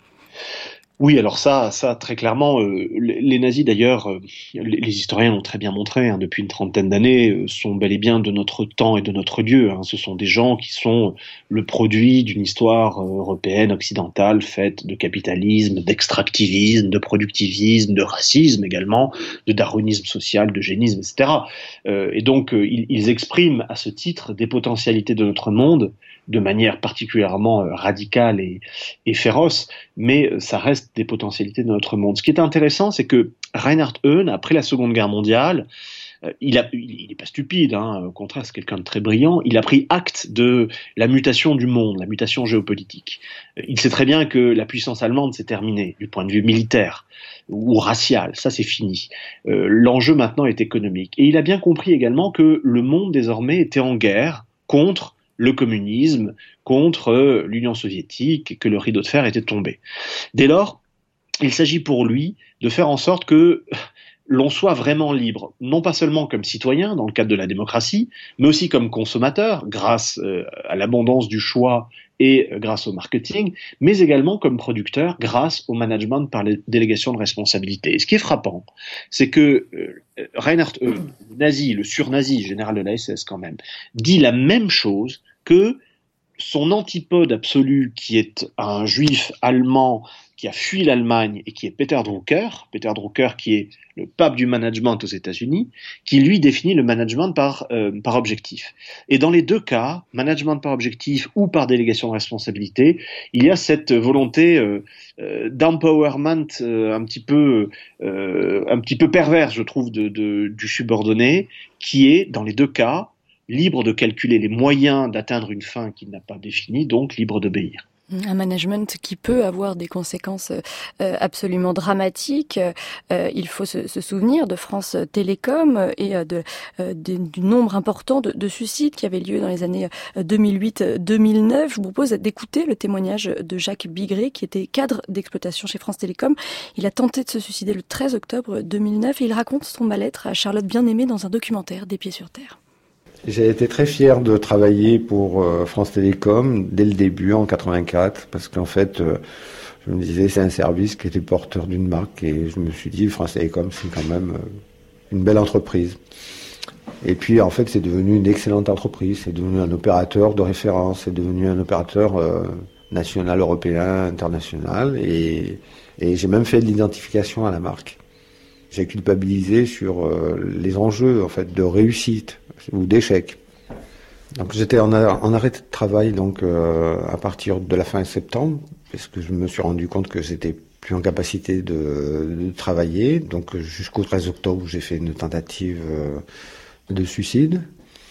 Oui, alors ça, ça très clairement, euh, les, les nazis d'ailleurs, euh, les, les historiens l'ont très bien montré, hein, depuis une trentaine d'années, euh, sont bel et bien de notre temps et de notre lieu. Hein. Ce sont des gens qui sont le produit d'une histoire euh, européenne, occidentale, faite de capitalisme, d'extractivisme, de productivisme, de racisme également, de darwinisme social, d'eugénisme, et cetera. Euh, et donc, euh, ils, ils expriment à ce titre des potentialités de notre monde de manière particulièrement euh, radicale et, et féroce, mais euh, ça reste des potentialités de notre monde. Ce qui est intéressant, c'est que Reinhard Höhn, après la Seconde Guerre mondiale, euh, il a, il n'est pas stupide, hein, au contraire, c'est quelqu'un de très brillant, il a pris acte de la mutation du monde, la mutation géopolitique. Euh, il sait très bien que la puissance allemande s'est terminée du point de vue militaire ou racial, ça c'est fini. Euh, l'enjeu maintenant est économique. Et il a bien compris également que le monde désormais était en guerre contre le communisme, contre l'Union soviétique, et que le rideau de fer était tombé. Dès lors, il s'agit pour lui de faire en sorte que l'on soit vraiment libre, non pas seulement comme citoyen dans le cadre de la démocratie, mais aussi comme consommateur, grâce euh, à l'abondance du choix et euh, grâce au marketing, mais également comme producteur, grâce au management par les délégations de responsabilité. Et ce qui est frappant, c'est que euh, Reinhard Höhn, le nazi, le surnazi, général de la S S quand même, dit la même chose que son antipode absolu, qui est un juif allemand qui a fui l'Allemagne et qui est Peter Drucker, Peter Drucker qui est le pape du management aux États-Unis, qui lui définit le management par, euh, par objectif. Et dans les deux cas, management par objectif ou par délégation de responsabilité, il y a cette volonté euh, euh, d'empowerment euh, un petit peu euh, un petit peu perverse, je trouve, de, de, du subordonné, qui est, dans les deux cas, libre de calculer les moyens d'atteindre une fin qu'il n'a pas définie, donc libre d'obéir. Un management qui peut avoir des conséquences euh, absolument dramatiques. Euh, il faut se, se souvenir de France Télécom et euh, de, euh, de, du nombre important de, de suicides qui avaient lieu dans les années deux mille huit deux mille neuf. Je vous propose d'écouter le témoignage de Jacques Bigré, qui était cadre d'exploitation chez France Télécom. Il a tenté de se suicider le treize octobre deux mille neuf et il raconte son mal-être à Charlotte Bien-Aimée dans un documentaire Des pieds sur terre. J'ai été très fier de travailler pour euh, France Télécom dès le début, en quatre-vingt-quatre, parce qu'en fait, euh, je me disais, c'est un service qui était porteur d'une marque, et je me suis dit, France Télécom, c'est quand même euh, une belle entreprise. Et puis en fait c'est devenu une excellente entreprise, c'est devenu un opérateur de référence, c'est devenu un opérateur euh, national, européen, international, et, et j'ai même fait de l'identification à la marque. J'ai culpabilisé sur euh, les enjeux en fait de réussite ou d'échec. Donc j'étais en, en arrêt de travail donc euh, à partir de la fin septembre, parce que je me suis rendu compte que j'étais plus en capacité de, de travailler. Donc jusqu'au treize octobre, j'ai fait une tentative euh, de suicide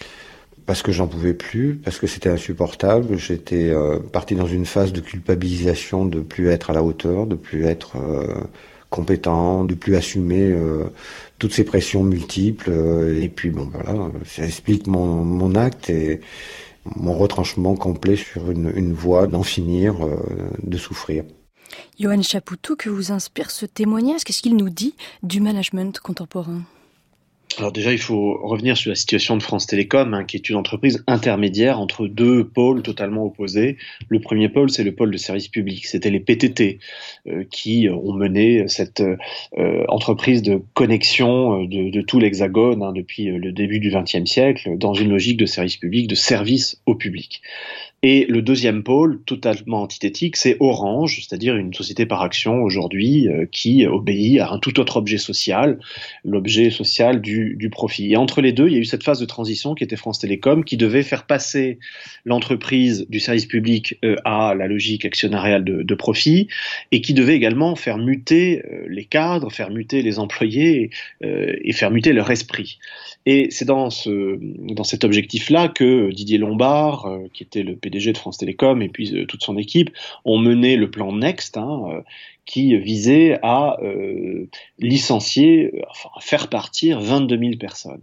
parce que j'en pouvais plus, parce que c'était insupportable. J'étais euh, parti dans une phase de culpabilisation, de plus être à la hauteur, de plus être euh, compétent, de plus assumer euh, toutes ces pressions multiples. Euh, et puis bon, voilà, ça explique mon, mon acte et mon retranchement complet sur une, une voie d'en finir, euh, de souffrir. Johan Chapoutot, que vous inspire ce témoignage? Qu'est-ce qu'il nous dit du management contemporain? Alors déjà, il faut revenir sur la situation de France Télécom, hein, qui est une entreprise intermédiaire entre deux pôles totalement opposés. Le premier pôle, c'est le pôle de service public. C'était les P T T euh, qui ont mené cette euh, entreprise de connexion de, de tout l'Hexagone hein, depuis le début du vingtième siècle, dans une logique de service public, de service au public. Et le deuxième pôle, totalement antithétique, c'est Orange, c'est-à-dire une société par action aujourd'hui euh, qui obéit à un tout autre objet social, l'objet social du, du profit. Et entre les deux, il y a eu cette phase de transition qui était France Télécom, qui devait faire passer l'entreprise du service public euh, à la logique actionnariale de, de profit, et qui devait également faire muter euh, les cadres, faire muter les employés euh, et faire muter leur esprit. Et c'est dans, ce, dans cet objectif-là que Didier Lombard, euh, qui était le P D G de France Télécom, et puis euh, toute son équipe, ont mené le plan Next, hein, euh, qui visait à euh, licencier, euh, enfin à faire partir vingt-deux mille personnes.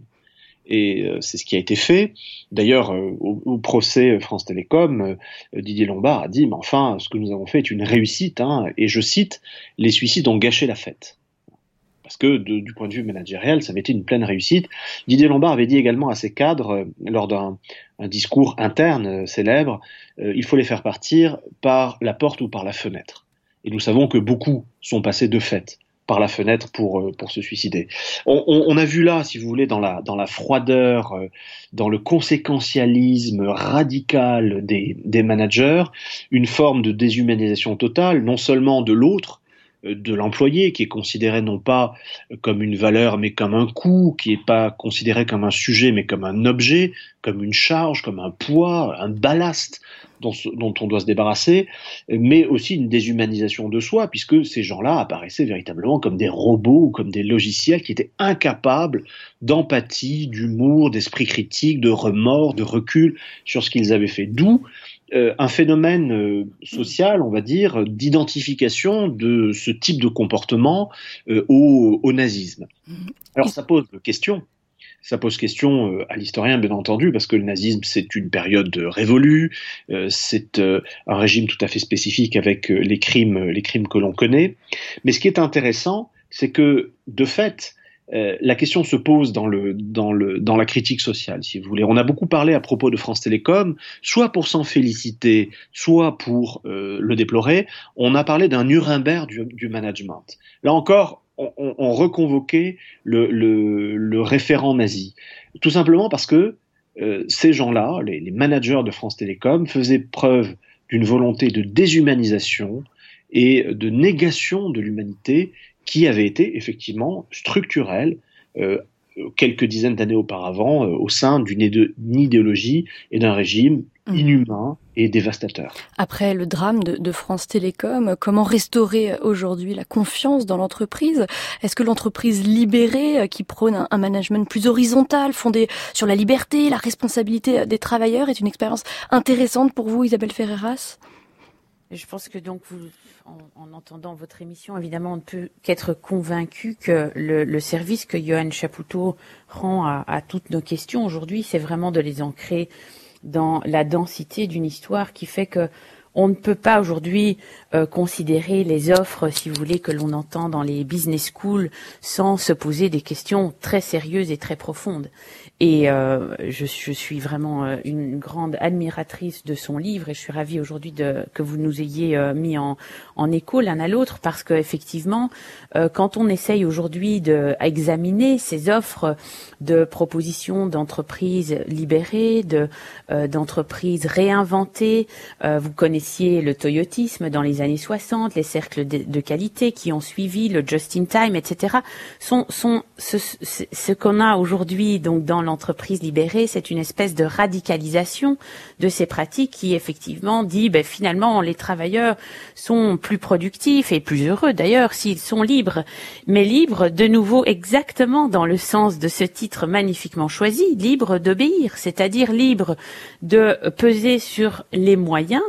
Et euh, c'est ce qui a été fait. D'ailleurs, euh, au, au procès France Télécom, euh, Didier Lombard a dit « Mais enfin, ce que nous avons fait est une réussite. Hein, » et je cite « Les suicides ont gâché la fête. » Parce que de, du point de vue managérial, ça avait été une pleine réussite. Didier Lombard avait dit également à ses cadres, euh, lors d'un un discours interne euh, célèbre, euh, il faut les faire partir par la porte ou par la fenêtre. Et nous savons que beaucoup sont passés de fait par la fenêtre pour euh, pour se suicider. On, on, on a vu là, si vous voulez, dans la dans la froideur, euh, dans le conséquentialisme radical des des managers, une forme de déshumanisation totale, non seulement de l'autre, de l'employé, qui est considéré non pas comme une valeur mais comme un coût, qui n'est pas considéré comme un sujet mais comme un objet, comme une charge, comme un poids, un ballast dont, dont on doit se débarrasser, mais aussi une déshumanisation de soi, puisque ces gens-là apparaissaient véritablement comme des robots ou comme des logiciels qui étaient incapables d'empathie, d'humour, d'esprit critique, de remords, de recul sur ce qu'ils avaient fait. D'où Euh, un phénomène euh, social, on va dire, d'identification de ce type de comportement euh, au, au nazisme. Alors ça pose question, ça pose question euh, à l'historien bien entendu, parce que le nazisme c'est une période révolue, euh, c'est euh, un régime tout à fait spécifique avec euh, les crimes, les crimes que l'on connaît. Mais ce qui est intéressant, c'est que de fait, Euh, la question se pose dans le dans le dans la critique sociale, si vous voulez. On a beaucoup parlé à propos de France Télécom, soit pour s'en féliciter, soit pour euh, le déplorer. On a parlé d'un Nuremberg du, du management. Là encore, on, on, on reconvoquait le, le, le référent nazi, tout simplement parce que euh, ces gens-là, les, les managers de France Télécom, faisaient preuve d'une volonté de déshumanisation et de négation de l'humanité, qui avait été effectivement structurel euh, quelques dizaines d'années auparavant euh, au sein d'une idéologie et d'un régime inhumain et dévastateur. Après le drame de, de France Télécom, comment restaurer aujourd'hui la confiance dans l'entreprise? Est-ce que l'entreprise libérée, qui prône un, un management plus horizontal, fondé sur la liberté, la responsabilité des travailleurs, est une expérience intéressante pour vous, Isabelle Ferreras? Je pense que donc, vous, en, en entendant votre émission, évidemment, on ne peut qu'être convaincu que le, le service que Johan Chapoutot rend à, à toutes nos questions aujourd'hui, c'est vraiment de les ancrer dans la densité d'une histoire qui fait que on ne peut pas aujourd'hui euh, considérer les offres, si vous voulez, que l'on entend dans les business schools sans se poser des questions très sérieuses et très profondes. Et euh, je, je suis vraiment euh, une grande admiratrice de son livre et je suis ravie aujourd'hui de, que vous nous ayez euh, mis en, en écho l'un à l'autre parce que effectivement, euh, quand on essaye aujourd'hui d'examiner ces offres de propositions d'entreprises libérées, de euh, d'entreprises réinventées, euh, vous connaissiez le toyotisme dans les années soixante, les cercles de, de qualité qui ont suivi, le just in time, et cetera. Sont, sont ce, ce, ce qu'on a aujourd'hui donc dans l'entreprise libérée, c'est une espèce de radicalisation de ces pratiques qui effectivement dit ben, finalement les travailleurs sont plus productifs et plus heureux d'ailleurs s'ils sont libres, mais libres de nouveau exactement dans le sens de ce titre magnifiquement choisi, libres d'obéir, c'est-à-dire libres de peser sur les moyens,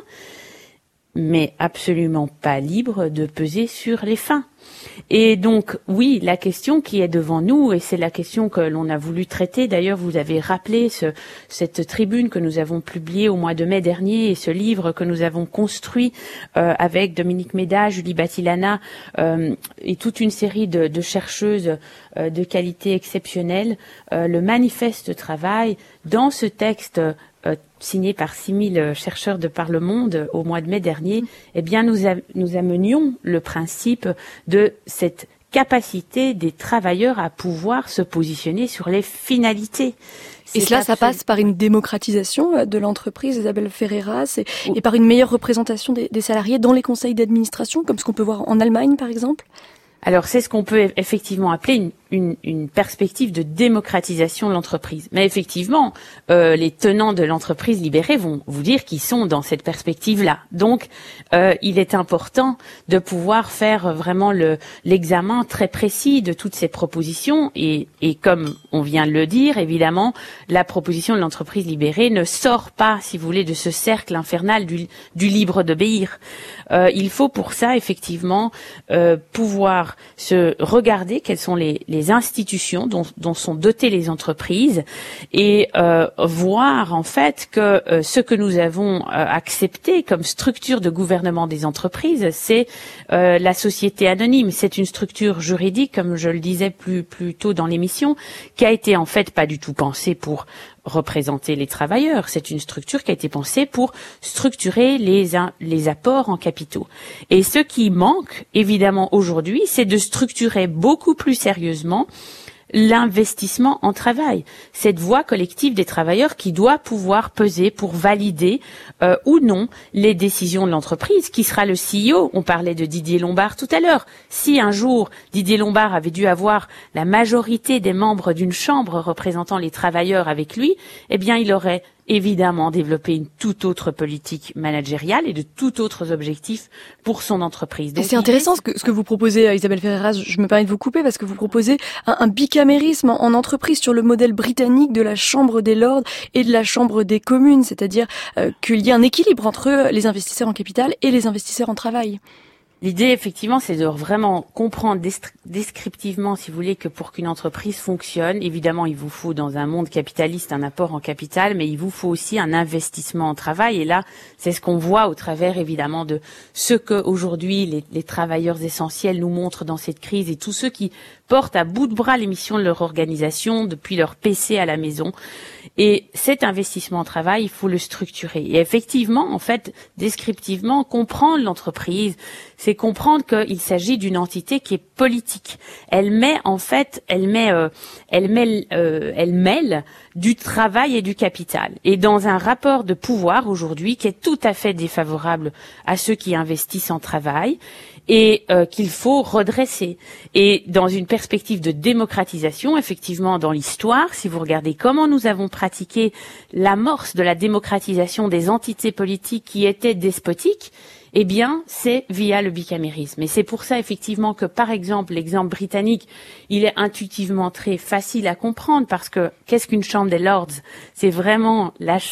mais absolument pas libres de peser sur les fins. Et donc, oui, la question qui est devant nous, et c'est la question que l'on a voulu traiter, d'ailleurs, vous avez rappelé ce, cette tribune que nous avons publiée au mois de mai dernier et ce livre que nous avons construit euh, avec Dominique Méda, Julie Batilana euh, et toute une série de, de chercheuses euh, de qualité exceptionnelle, euh, le manifeste travail. Dans ce texte euh, signé par six mille chercheurs de par le monde au mois de mai dernier, eh bien, nous, a, nous amenions le principe de cette capacité des travailleurs à pouvoir se positionner sur les finalités. Et cela, ça passe par une démocratisation de l'entreprise, Isabelle Ferreras, et, et par une meilleure représentation des, des salariés dans les conseils d'administration, comme ce qu'on peut voir en Allemagne, par exemple? Alors, c'est ce qu'on peut effectivement appeler une, une, une perspective de démocratisation de l'entreprise. Mais effectivement, euh, les tenants de l'entreprise libérée vont vous dire qu'ils sont dans cette perspective-là. Donc, euh, il est important de pouvoir faire vraiment le, l'examen très précis de toutes ces propositions. Et, et comme on vient de le dire, évidemment, la proposition de l'entreprise libérée ne sort pas, si vous voulez, de ce cercle infernal du, du libre d'obéir. Euh, il faut pour ça, effectivement, euh, pouvoir se regarder quelles sont les, les institutions dont, dont sont dotées les entreprises et euh, voir en fait que euh, ce que nous avons euh, accepté comme structure de gouvernement des entreprises, c'est euh, la société anonyme. C'est une structure juridique, comme je le disais plus, plus tôt dans l'émission, qui a été en fait pas du tout pensée pour représenter les travailleurs. C'est une structure qui a été pensée pour structurer les, les apports en capitaux. Et ce qui manque, évidemment, aujourd'hui, c'est de structurer beaucoup plus sérieusement l'investissement en travail, cette voix collective des travailleurs qui doit pouvoir peser pour valider euh, ou non les décisions de l'entreprise. Qui sera le C E O? On parlait de Didier Lombard tout à l'heure. Si un jour Didier Lombard avait dû avoir la majorité des membres d'une chambre représentant les travailleurs avec lui, eh bien il aurait évidemment développer une toute autre politique managériale et de tout autres objectifs pour son entreprise. Donc, et c'est intéressant ce que, ce que vous proposez, Isabelle Ferreras. Je me permets de vous couper parce que vous proposez un, un bicamérisme en, en entreprise sur le modèle britannique de la Chambre des Lords et de la Chambre des communes, c'est-à-dire euh, qu'il y a un équilibre entre les investisseurs en capital et les investisseurs en travail. L'idée, effectivement, c'est de vraiment comprendre descriptivement, si vous voulez, que pour qu'une entreprise fonctionne, évidemment, il vous faut, dans un monde capitaliste, un apport en capital, mais il vous faut aussi un investissement en travail. Et là, c'est ce qu'on voit au travers, évidemment, de ce que aujourd'hui les, les travailleurs essentiels nous montrent dans cette crise et tous ceux qui portent à bout de bras les missions de leur organisation depuis leur P C à la maison. Et cet investissement en travail, il faut le structurer. Et effectivement, en fait, descriptivement, comprendre l'entreprise, c'est comprendre qu'il s'agit d'une entité qui est politique. Elle met, en fait, elle met, euh, elle mêle, euh, elle mêle du travail et du capital. Et dans un rapport de pouvoir aujourd'hui qui est tout à fait défavorable à ceux qui investissent en travail, et euh, qu'il faut redresser. Et dans une perspective de démocratisation, effectivement, dans l'histoire, si vous regardez comment nous avons pratiqué l'amorce de la démocratisation des entités politiques qui étaient despotiques, eh bien, c'est via le bicamérisme. Et c'est pour ça, effectivement, que, par exemple, l'exemple britannique, il est intuitivement très facile à comprendre parce que qu'est-ce qu'une chambre des Lords? C'est vraiment la chambre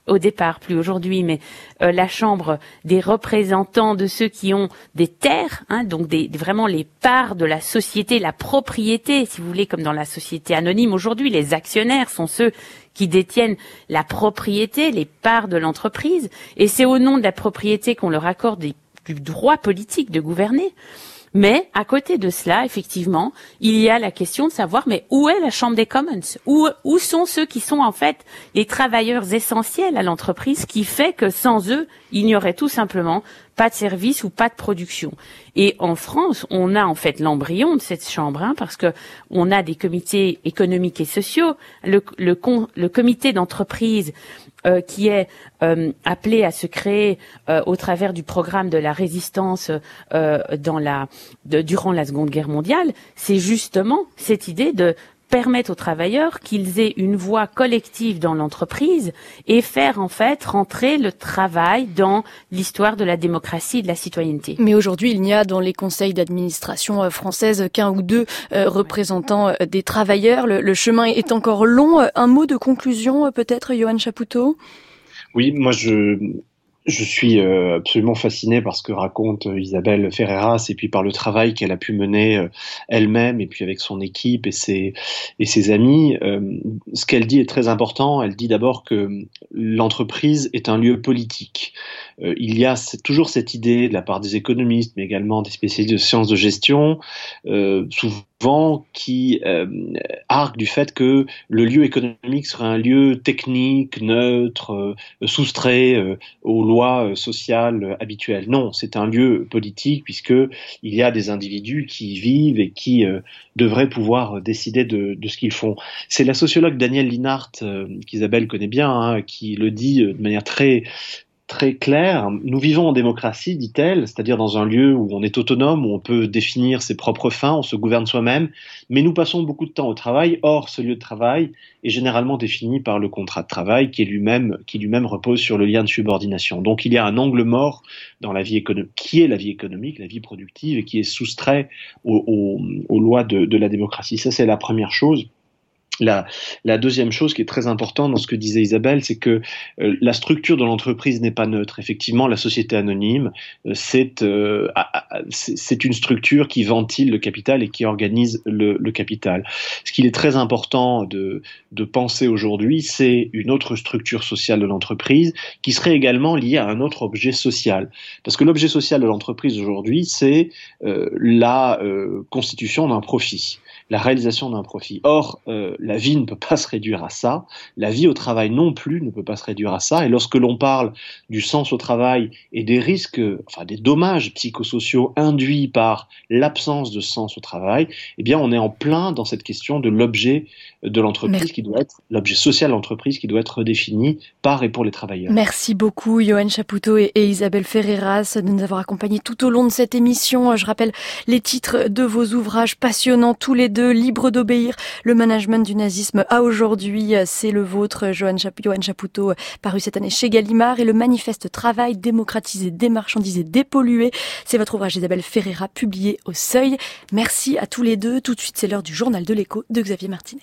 au départ, plus aujourd'hui, mais euh, la Chambre des représentants de ceux qui ont des terres, hein, donc des, vraiment les parts de la société, la propriété, si vous voulez, comme dans la société anonyme aujourd'hui, les actionnaires sont ceux qui détiennent la propriété, les parts de l'entreprise, et c'est au nom de la propriété qu'on leur accorde des, du droit politique de gouverner. Mais à côté de cela, effectivement, il y a la question de savoir, mais où est la Chambre des Commons ? Où, où sont ceux qui sont en fait les travailleurs essentiels à l'entreprise, qui fait que sans eux, il n'y aurait tout simplement pas de service ou pas de production. Et en France, on a en fait l'embryon de cette chambre, hein, parce que on a des comités économiques et sociaux, le, le, le comité d'entreprise euh, qui est euh, appelé à se créer euh, au travers du programme de la résistance euh, dans la, de, durant la Seconde Guerre mondiale, c'est justement cette idée de permettre aux travailleurs qu'ils aient une voix collective dans l'entreprise et faire en fait rentrer le travail dans l'histoire de la démocratie et de la citoyenneté. Mais aujourd'hui, il n'y a dans les conseils d'administration françaises qu'un ou deux euh, représentants euh, des travailleurs. Le, le chemin est encore long. Un mot de conclusion euh, peut-être, Johan Chapoutot ? Oui, moi je... Je suis euh, absolument fasciné par ce que raconte euh, Isabelle Ferreras et puis par le travail qu'elle a pu mener euh, elle-même et puis avec son équipe et ses, et ses amis. Euh, ce qu'elle dit est très important. Elle dit d'abord que l'entreprise est un lieu politique. Euh, il y a c- toujours cette idée de la part des économistes, mais également des spécialistes de sciences de gestion, euh, souvent qui euh, arguent du fait que le lieu économique serait un lieu technique, neutre, euh, soustrait euh, aux lois sociales habituelles. Non, c'est un lieu politique puisque il y a des individus qui y vivent et qui euh, devraient pouvoir décider de, de ce qu'ils font. C'est la sociologue Danielle Linhart, euh, qu'Isabelle connaît bien, hein, qui le dit de manière très très clair. Nous vivons en démocratie, dit-elle, c'est-à-dire dans un lieu où on est autonome, où on peut définir ses propres fins, on se gouverne soi-même, mais nous passons beaucoup de temps au travail. Or, ce lieu de travail est généralement défini par le contrat de travail qui est lui-même, qui lui-même repose sur le lien de subordination. Donc, il y a un angle mort dans la vie économique, qui est la vie économique, la vie productive, et qui est soustrait aux, aux, aux lois de, de la démocratie. Ça, c'est la première chose. La, la deuxième chose qui est très importante dans ce que disait Isabelle, c'est que euh, la structure de l'entreprise n'est pas neutre. Effectivement, la société anonyme, euh, c'est, euh, c'est, c'est une structure qui ventile le capital et qui organise le, le capital. Ce qu'il est très important de, de penser aujourd'hui, c'est une autre structure sociale de l'entreprise qui serait également liée à un autre objet social. Parce que l'objet social de l'entreprise aujourd'hui, c'est euh, la euh, constitution d'un profit, la réalisation d'un profit. Or, euh, la vie ne peut pas se réduire à ça, la vie au travail non plus ne peut pas se réduire à ça, et lorsque l'on parle du sens au travail et des risques, enfin des dommages psychosociaux induits par l'absence de sens au travail, eh bien on est en plein dans cette question de l'objet de l'entreprise Merci. qui doit être, l'objet social de l'entreprise qui doit être redéfini par et pour les travailleurs. Merci beaucoup Johan Chapoutot et, et Isabelle Ferreras de nous avoir accompagnés tout au long de cette émission. Je rappelle les titres de vos ouvrages passionnants tous les deux, Libre d'obéir, le management du nazisme à aujourd'hui, c'est le vôtre, Johan Chapoutot, paru cette année chez Gallimard, et le manifeste travail, démocratiser, démarchandiser, dépolluer, c'est votre ouvrage Isabelle Ferreira, publié au Seuil. Merci à tous les deux. Tout de suite, c'est l'heure du journal de l'écho de Xavier Martinet.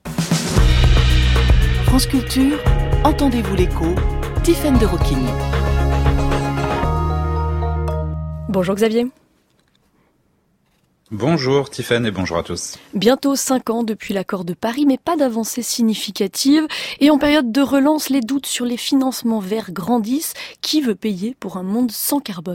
France Culture, entendez-vous l'écho, Tiffaine de Roquigny. Bonjour Xavier. Bonjour Tiffaine et bonjour à tous. Bientôt cinq ans depuis l'accord de Paris, mais pas d'avancée significative. Et en période de relance, les doutes sur les financements verts grandissent. Qui veut payer pour un monde sans carbone ?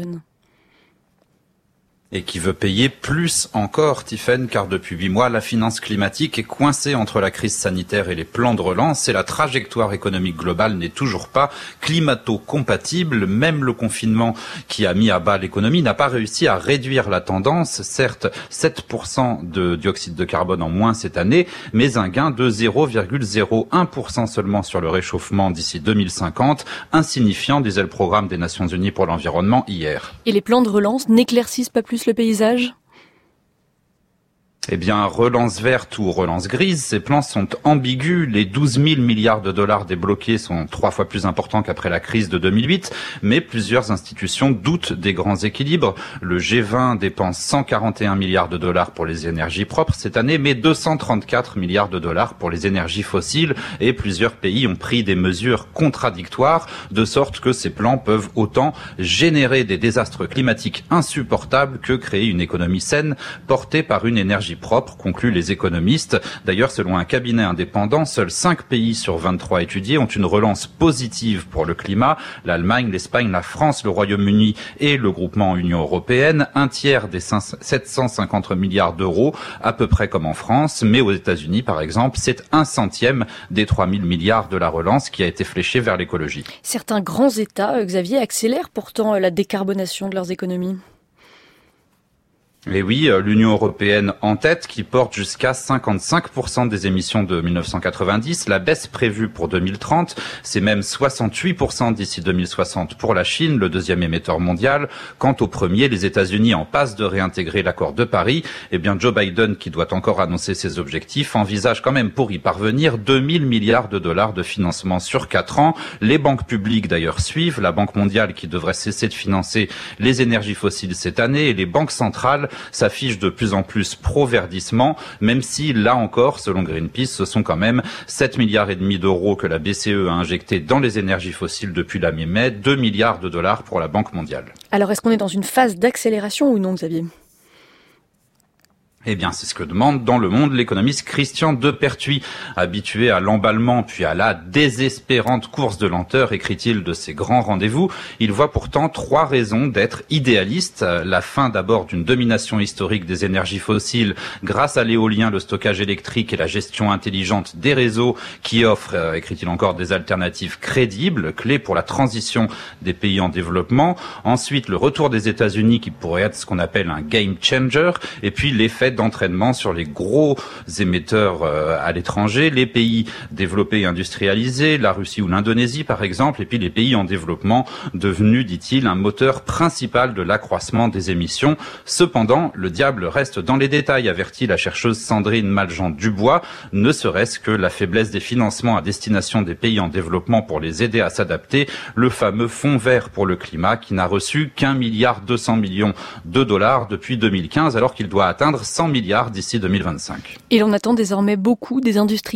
Et qui veut payer plus encore, Tiffaine, car depuis huit mois, la finance climatique est coincée entre la crise sanitaire et les plans de relance, et la trajectoire économique globale n'est toujours pas climato-compatible. Même le confinement qui a mis à bas l'économie n'a pas réussi à réduire la tendance. Certes, sept pour cent de dioxyde de carbone en moins cette année, mais un gain de zéro virgule zéro un pour cent seulement sur le réchauffement d'ici deux mille cinquante, insignifiant, disait le programme des Nations Unies pour l'environnement hier. Et les plans de relance n'éclaircissent pas plus le paysage ? Eh bien, relance verte ou relance grise, ces plans sont ambigus. Les douze mille milliards de dollars débloqués sont trois fois plus importants qu'après la crise de deux mille huit, mais plusieurs institutions doutent des grands équilibres. Le G vingt dépense cent quarante et un milliards de dollars pour les énergies propres cette année, mais deux cent trente-quatre milliards de dollars pour les énergies fossiles, et plusieurs pays ont pris des mesures contradictoires, de sorte que ces plans peuvent autant générer des désastres climatiques insupportables que créer une économie saine portée par une énergie propre, concluent les économistes. D'ailleurs, selon un cabinet indépendant, seuls cinq pays sur vingt-trois étudiés ont une relance positive pour le climat. L'Allemagne, l'Espagne, la France, le Royaume-Uni et le groupement Union européenne. Un tiers des sept cent cinquante milliards d'euros, à peu près comme en France. Mais aux États-Unis, par exemple, c'est un centième des trois mille milliards de la relance qui a été fléchée vers l'écologie. Certains grands États, Xavier, accélèrent pourtant la décarbonation de leurs économies. Et oui, l'Union européenne en tête, qui porte jusqu'à cinquante-cinq pour cent des émissions de mille neuf cent quatre-vingt-dix. La baisse prévue pour deux mille trente, c'est même soixante-huit pour cent d'ici deux mille soixante pour la Chine, le deuxième émetteur mondial. Quant au premier, les États-Unis en passent de réintégrer l'accord de Paris. Eh bien, Joe Biden, qui doit encore annoncer ses objectifs, envisage quand même pour y parvenir deux mille milliards de dollars de financement sur quatre ans. Les banques publiques d'ailleurs suivent. La Banque mondiale qui devrait cesser de financer les énergies fossiles cette année et les banques centrales s'affiche de plus en plus pro-verdissement, même si, là encore, selon Greenpeace, ce sont quand même sept milliards et demi d'euros que la B C E a injecté dans les énergies fossiles depuis la mi-mai, deux milliards de dollars pour la Banque mondiale. Alors, est-ce qu'on est dans une phase d'accélération ou non, Xavier ? Eh bien, c'est ce que demande dans Le Monde l'économiste Christian Depertuis, habitué à l'emballement puis à la désespérante course de lenteur, écrit-il, de ses grands rendez-vous. Il voit pourtant trois raisons d'être idéaliste. La fin d'abord d'une domination historique des énergies fossiles grâce à l'éolien, le stockage électrique et la gestion intelligente des réseaux qui offrent, euh, écrit-il encore, des alternatives crédibles, clés pour la transition des pays en développement. Ensuite, le retour des États-Unis qui pourrait être ce qu'on appelle un game changer. Et puis, l'effet d'entraînement sur les gros émetteurs euh, à l'étranger, les pays développés et industrialisés, la Russie ou l'Indonésie par exemple, et puis les pays en développement devenus, dit-il, un moteur principal de l'accroissement des émissions. Cependant, le diable reste dans les détails, avertit la chercheuse Sandrine Maljean-Dubois, ne serait-ce que la faiblesse des financements à destination des pays en développement pour les aider à s'adapter, le fameux fonds vert pour le climat qui n'a reçu qu'un milliard deux cents millions de dollars depuis deux mille quinze alors qu'il doit atteindre cent milliards d'ici deux mille vingt-cinq. Et l'on attend désormais beaucoup des industriels ?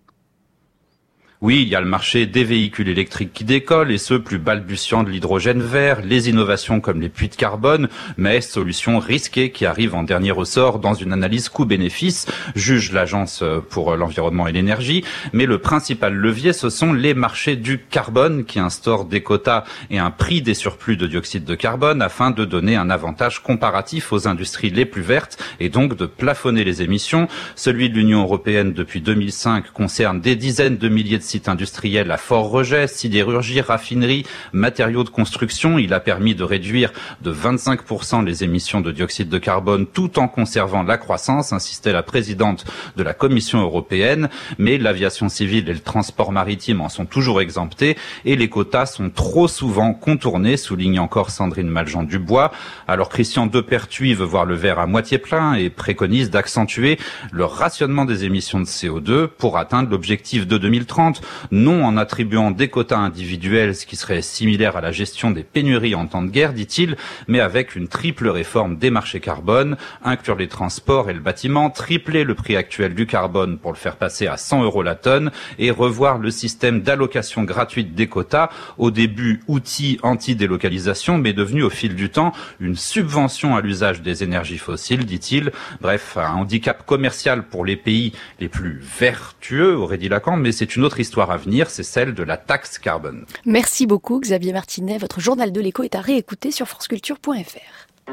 Oui, il y a le marché des véhicules électriques qui décolle, et ce, plus balbutiant de l'hydrogène vert, les innovations comme les puits de carbone, mais solutions risquées qui arrivent en dernier ressort dans une analyse coût-bénéfice, juge l'Agence pour l'environnement et l'énergie. Mais le principal levier, ce sont les marchés du carbone qui instaurent des quotas et un prix des surplus de dioxyde de carbone afin de donner un avantage comparatif aux industries les plus vertes et donc de plafonner les émissions. Celui de l'Union européenne depuis deux mille cinq concerne des dizaines de milliers de sites industriels à fort rejet, sidérurgie, raffinerie, matériaux de construction. Il a permis de réduire de vingt-cinq pour cent les émissions de dioxyde de carbone tout en conservant la croissance, insistait la présidente de la Commission européenne. Mais l'aviation civile et le transport maritime en sont toujours exemptés et les quotas sont trop souvent contournés, souligne encore Sandrine Maljean-Dubois. Alors Christian Depertuis veut voir le verre à moitié plein et préconise d'accentuer le rationnement des émissions de C O deux pour atteindre l'objectif de deux mille trente. Non en attribuant des quotas individuels, ce qui serait similaire à la gestion des pénuries en temps de guerre, dit-il, mais avec une triple réforme des marchés carbone, inclure les transports et le bâtiment, tripler le prix actuel du carbone pour le faire passer à cent euros la tonne et revoir le système d'allocation gratuite des quotas, au début outil anti-délocalisation, mais devenu au fil du temps une subvention à l'usage des énergies fossiles, dit-il. Bref, un handicap commercial pour les pays les plus vertueux, aurait dit Lacan, mais c'est une autre histoire à venir, c'est celle de la taxe carbone. Merci beaucoup Xavier Martinet. Votre journal de l'écho est à réécouter sur franceculture point f r.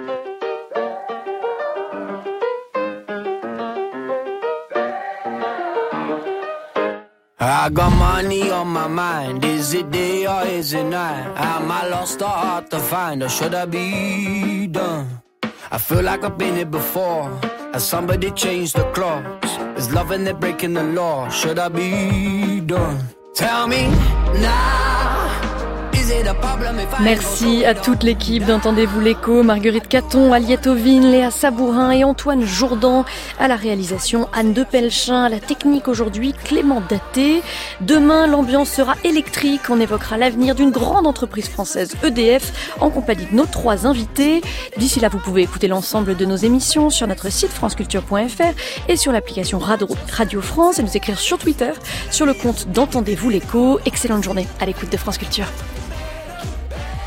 I got money on my mind, is it day or is it night? Am I lost or hard to find, or should I be done? I feel like I've been here before, as somebody changed the clocks. Is loving they breaking the law, should I be done? Tell me now, is Merci à toute l'équipe d'Entendez-vous l'écho, Marguerite Caton, Aliette Ovine, Léa Sabourin et Antoine Jourdan. À la réalisation, Anne de Pelchin. À la technique aujourd'hui, Clément Daté. Demain, l'ambiance sera électrique. On évoquera l'avenir d'une grande entreprise française, E D F, en compagnie de nos trois invités. D'ici là, vous pouvez écouter l'ensemble de nos émissions sur notre site franceculture point f r et sur l'application Radio France et nous écrire sur Twitter sur le compte d'Entendez-vous l'écho. Excellente journée à l'écoute de France Culture.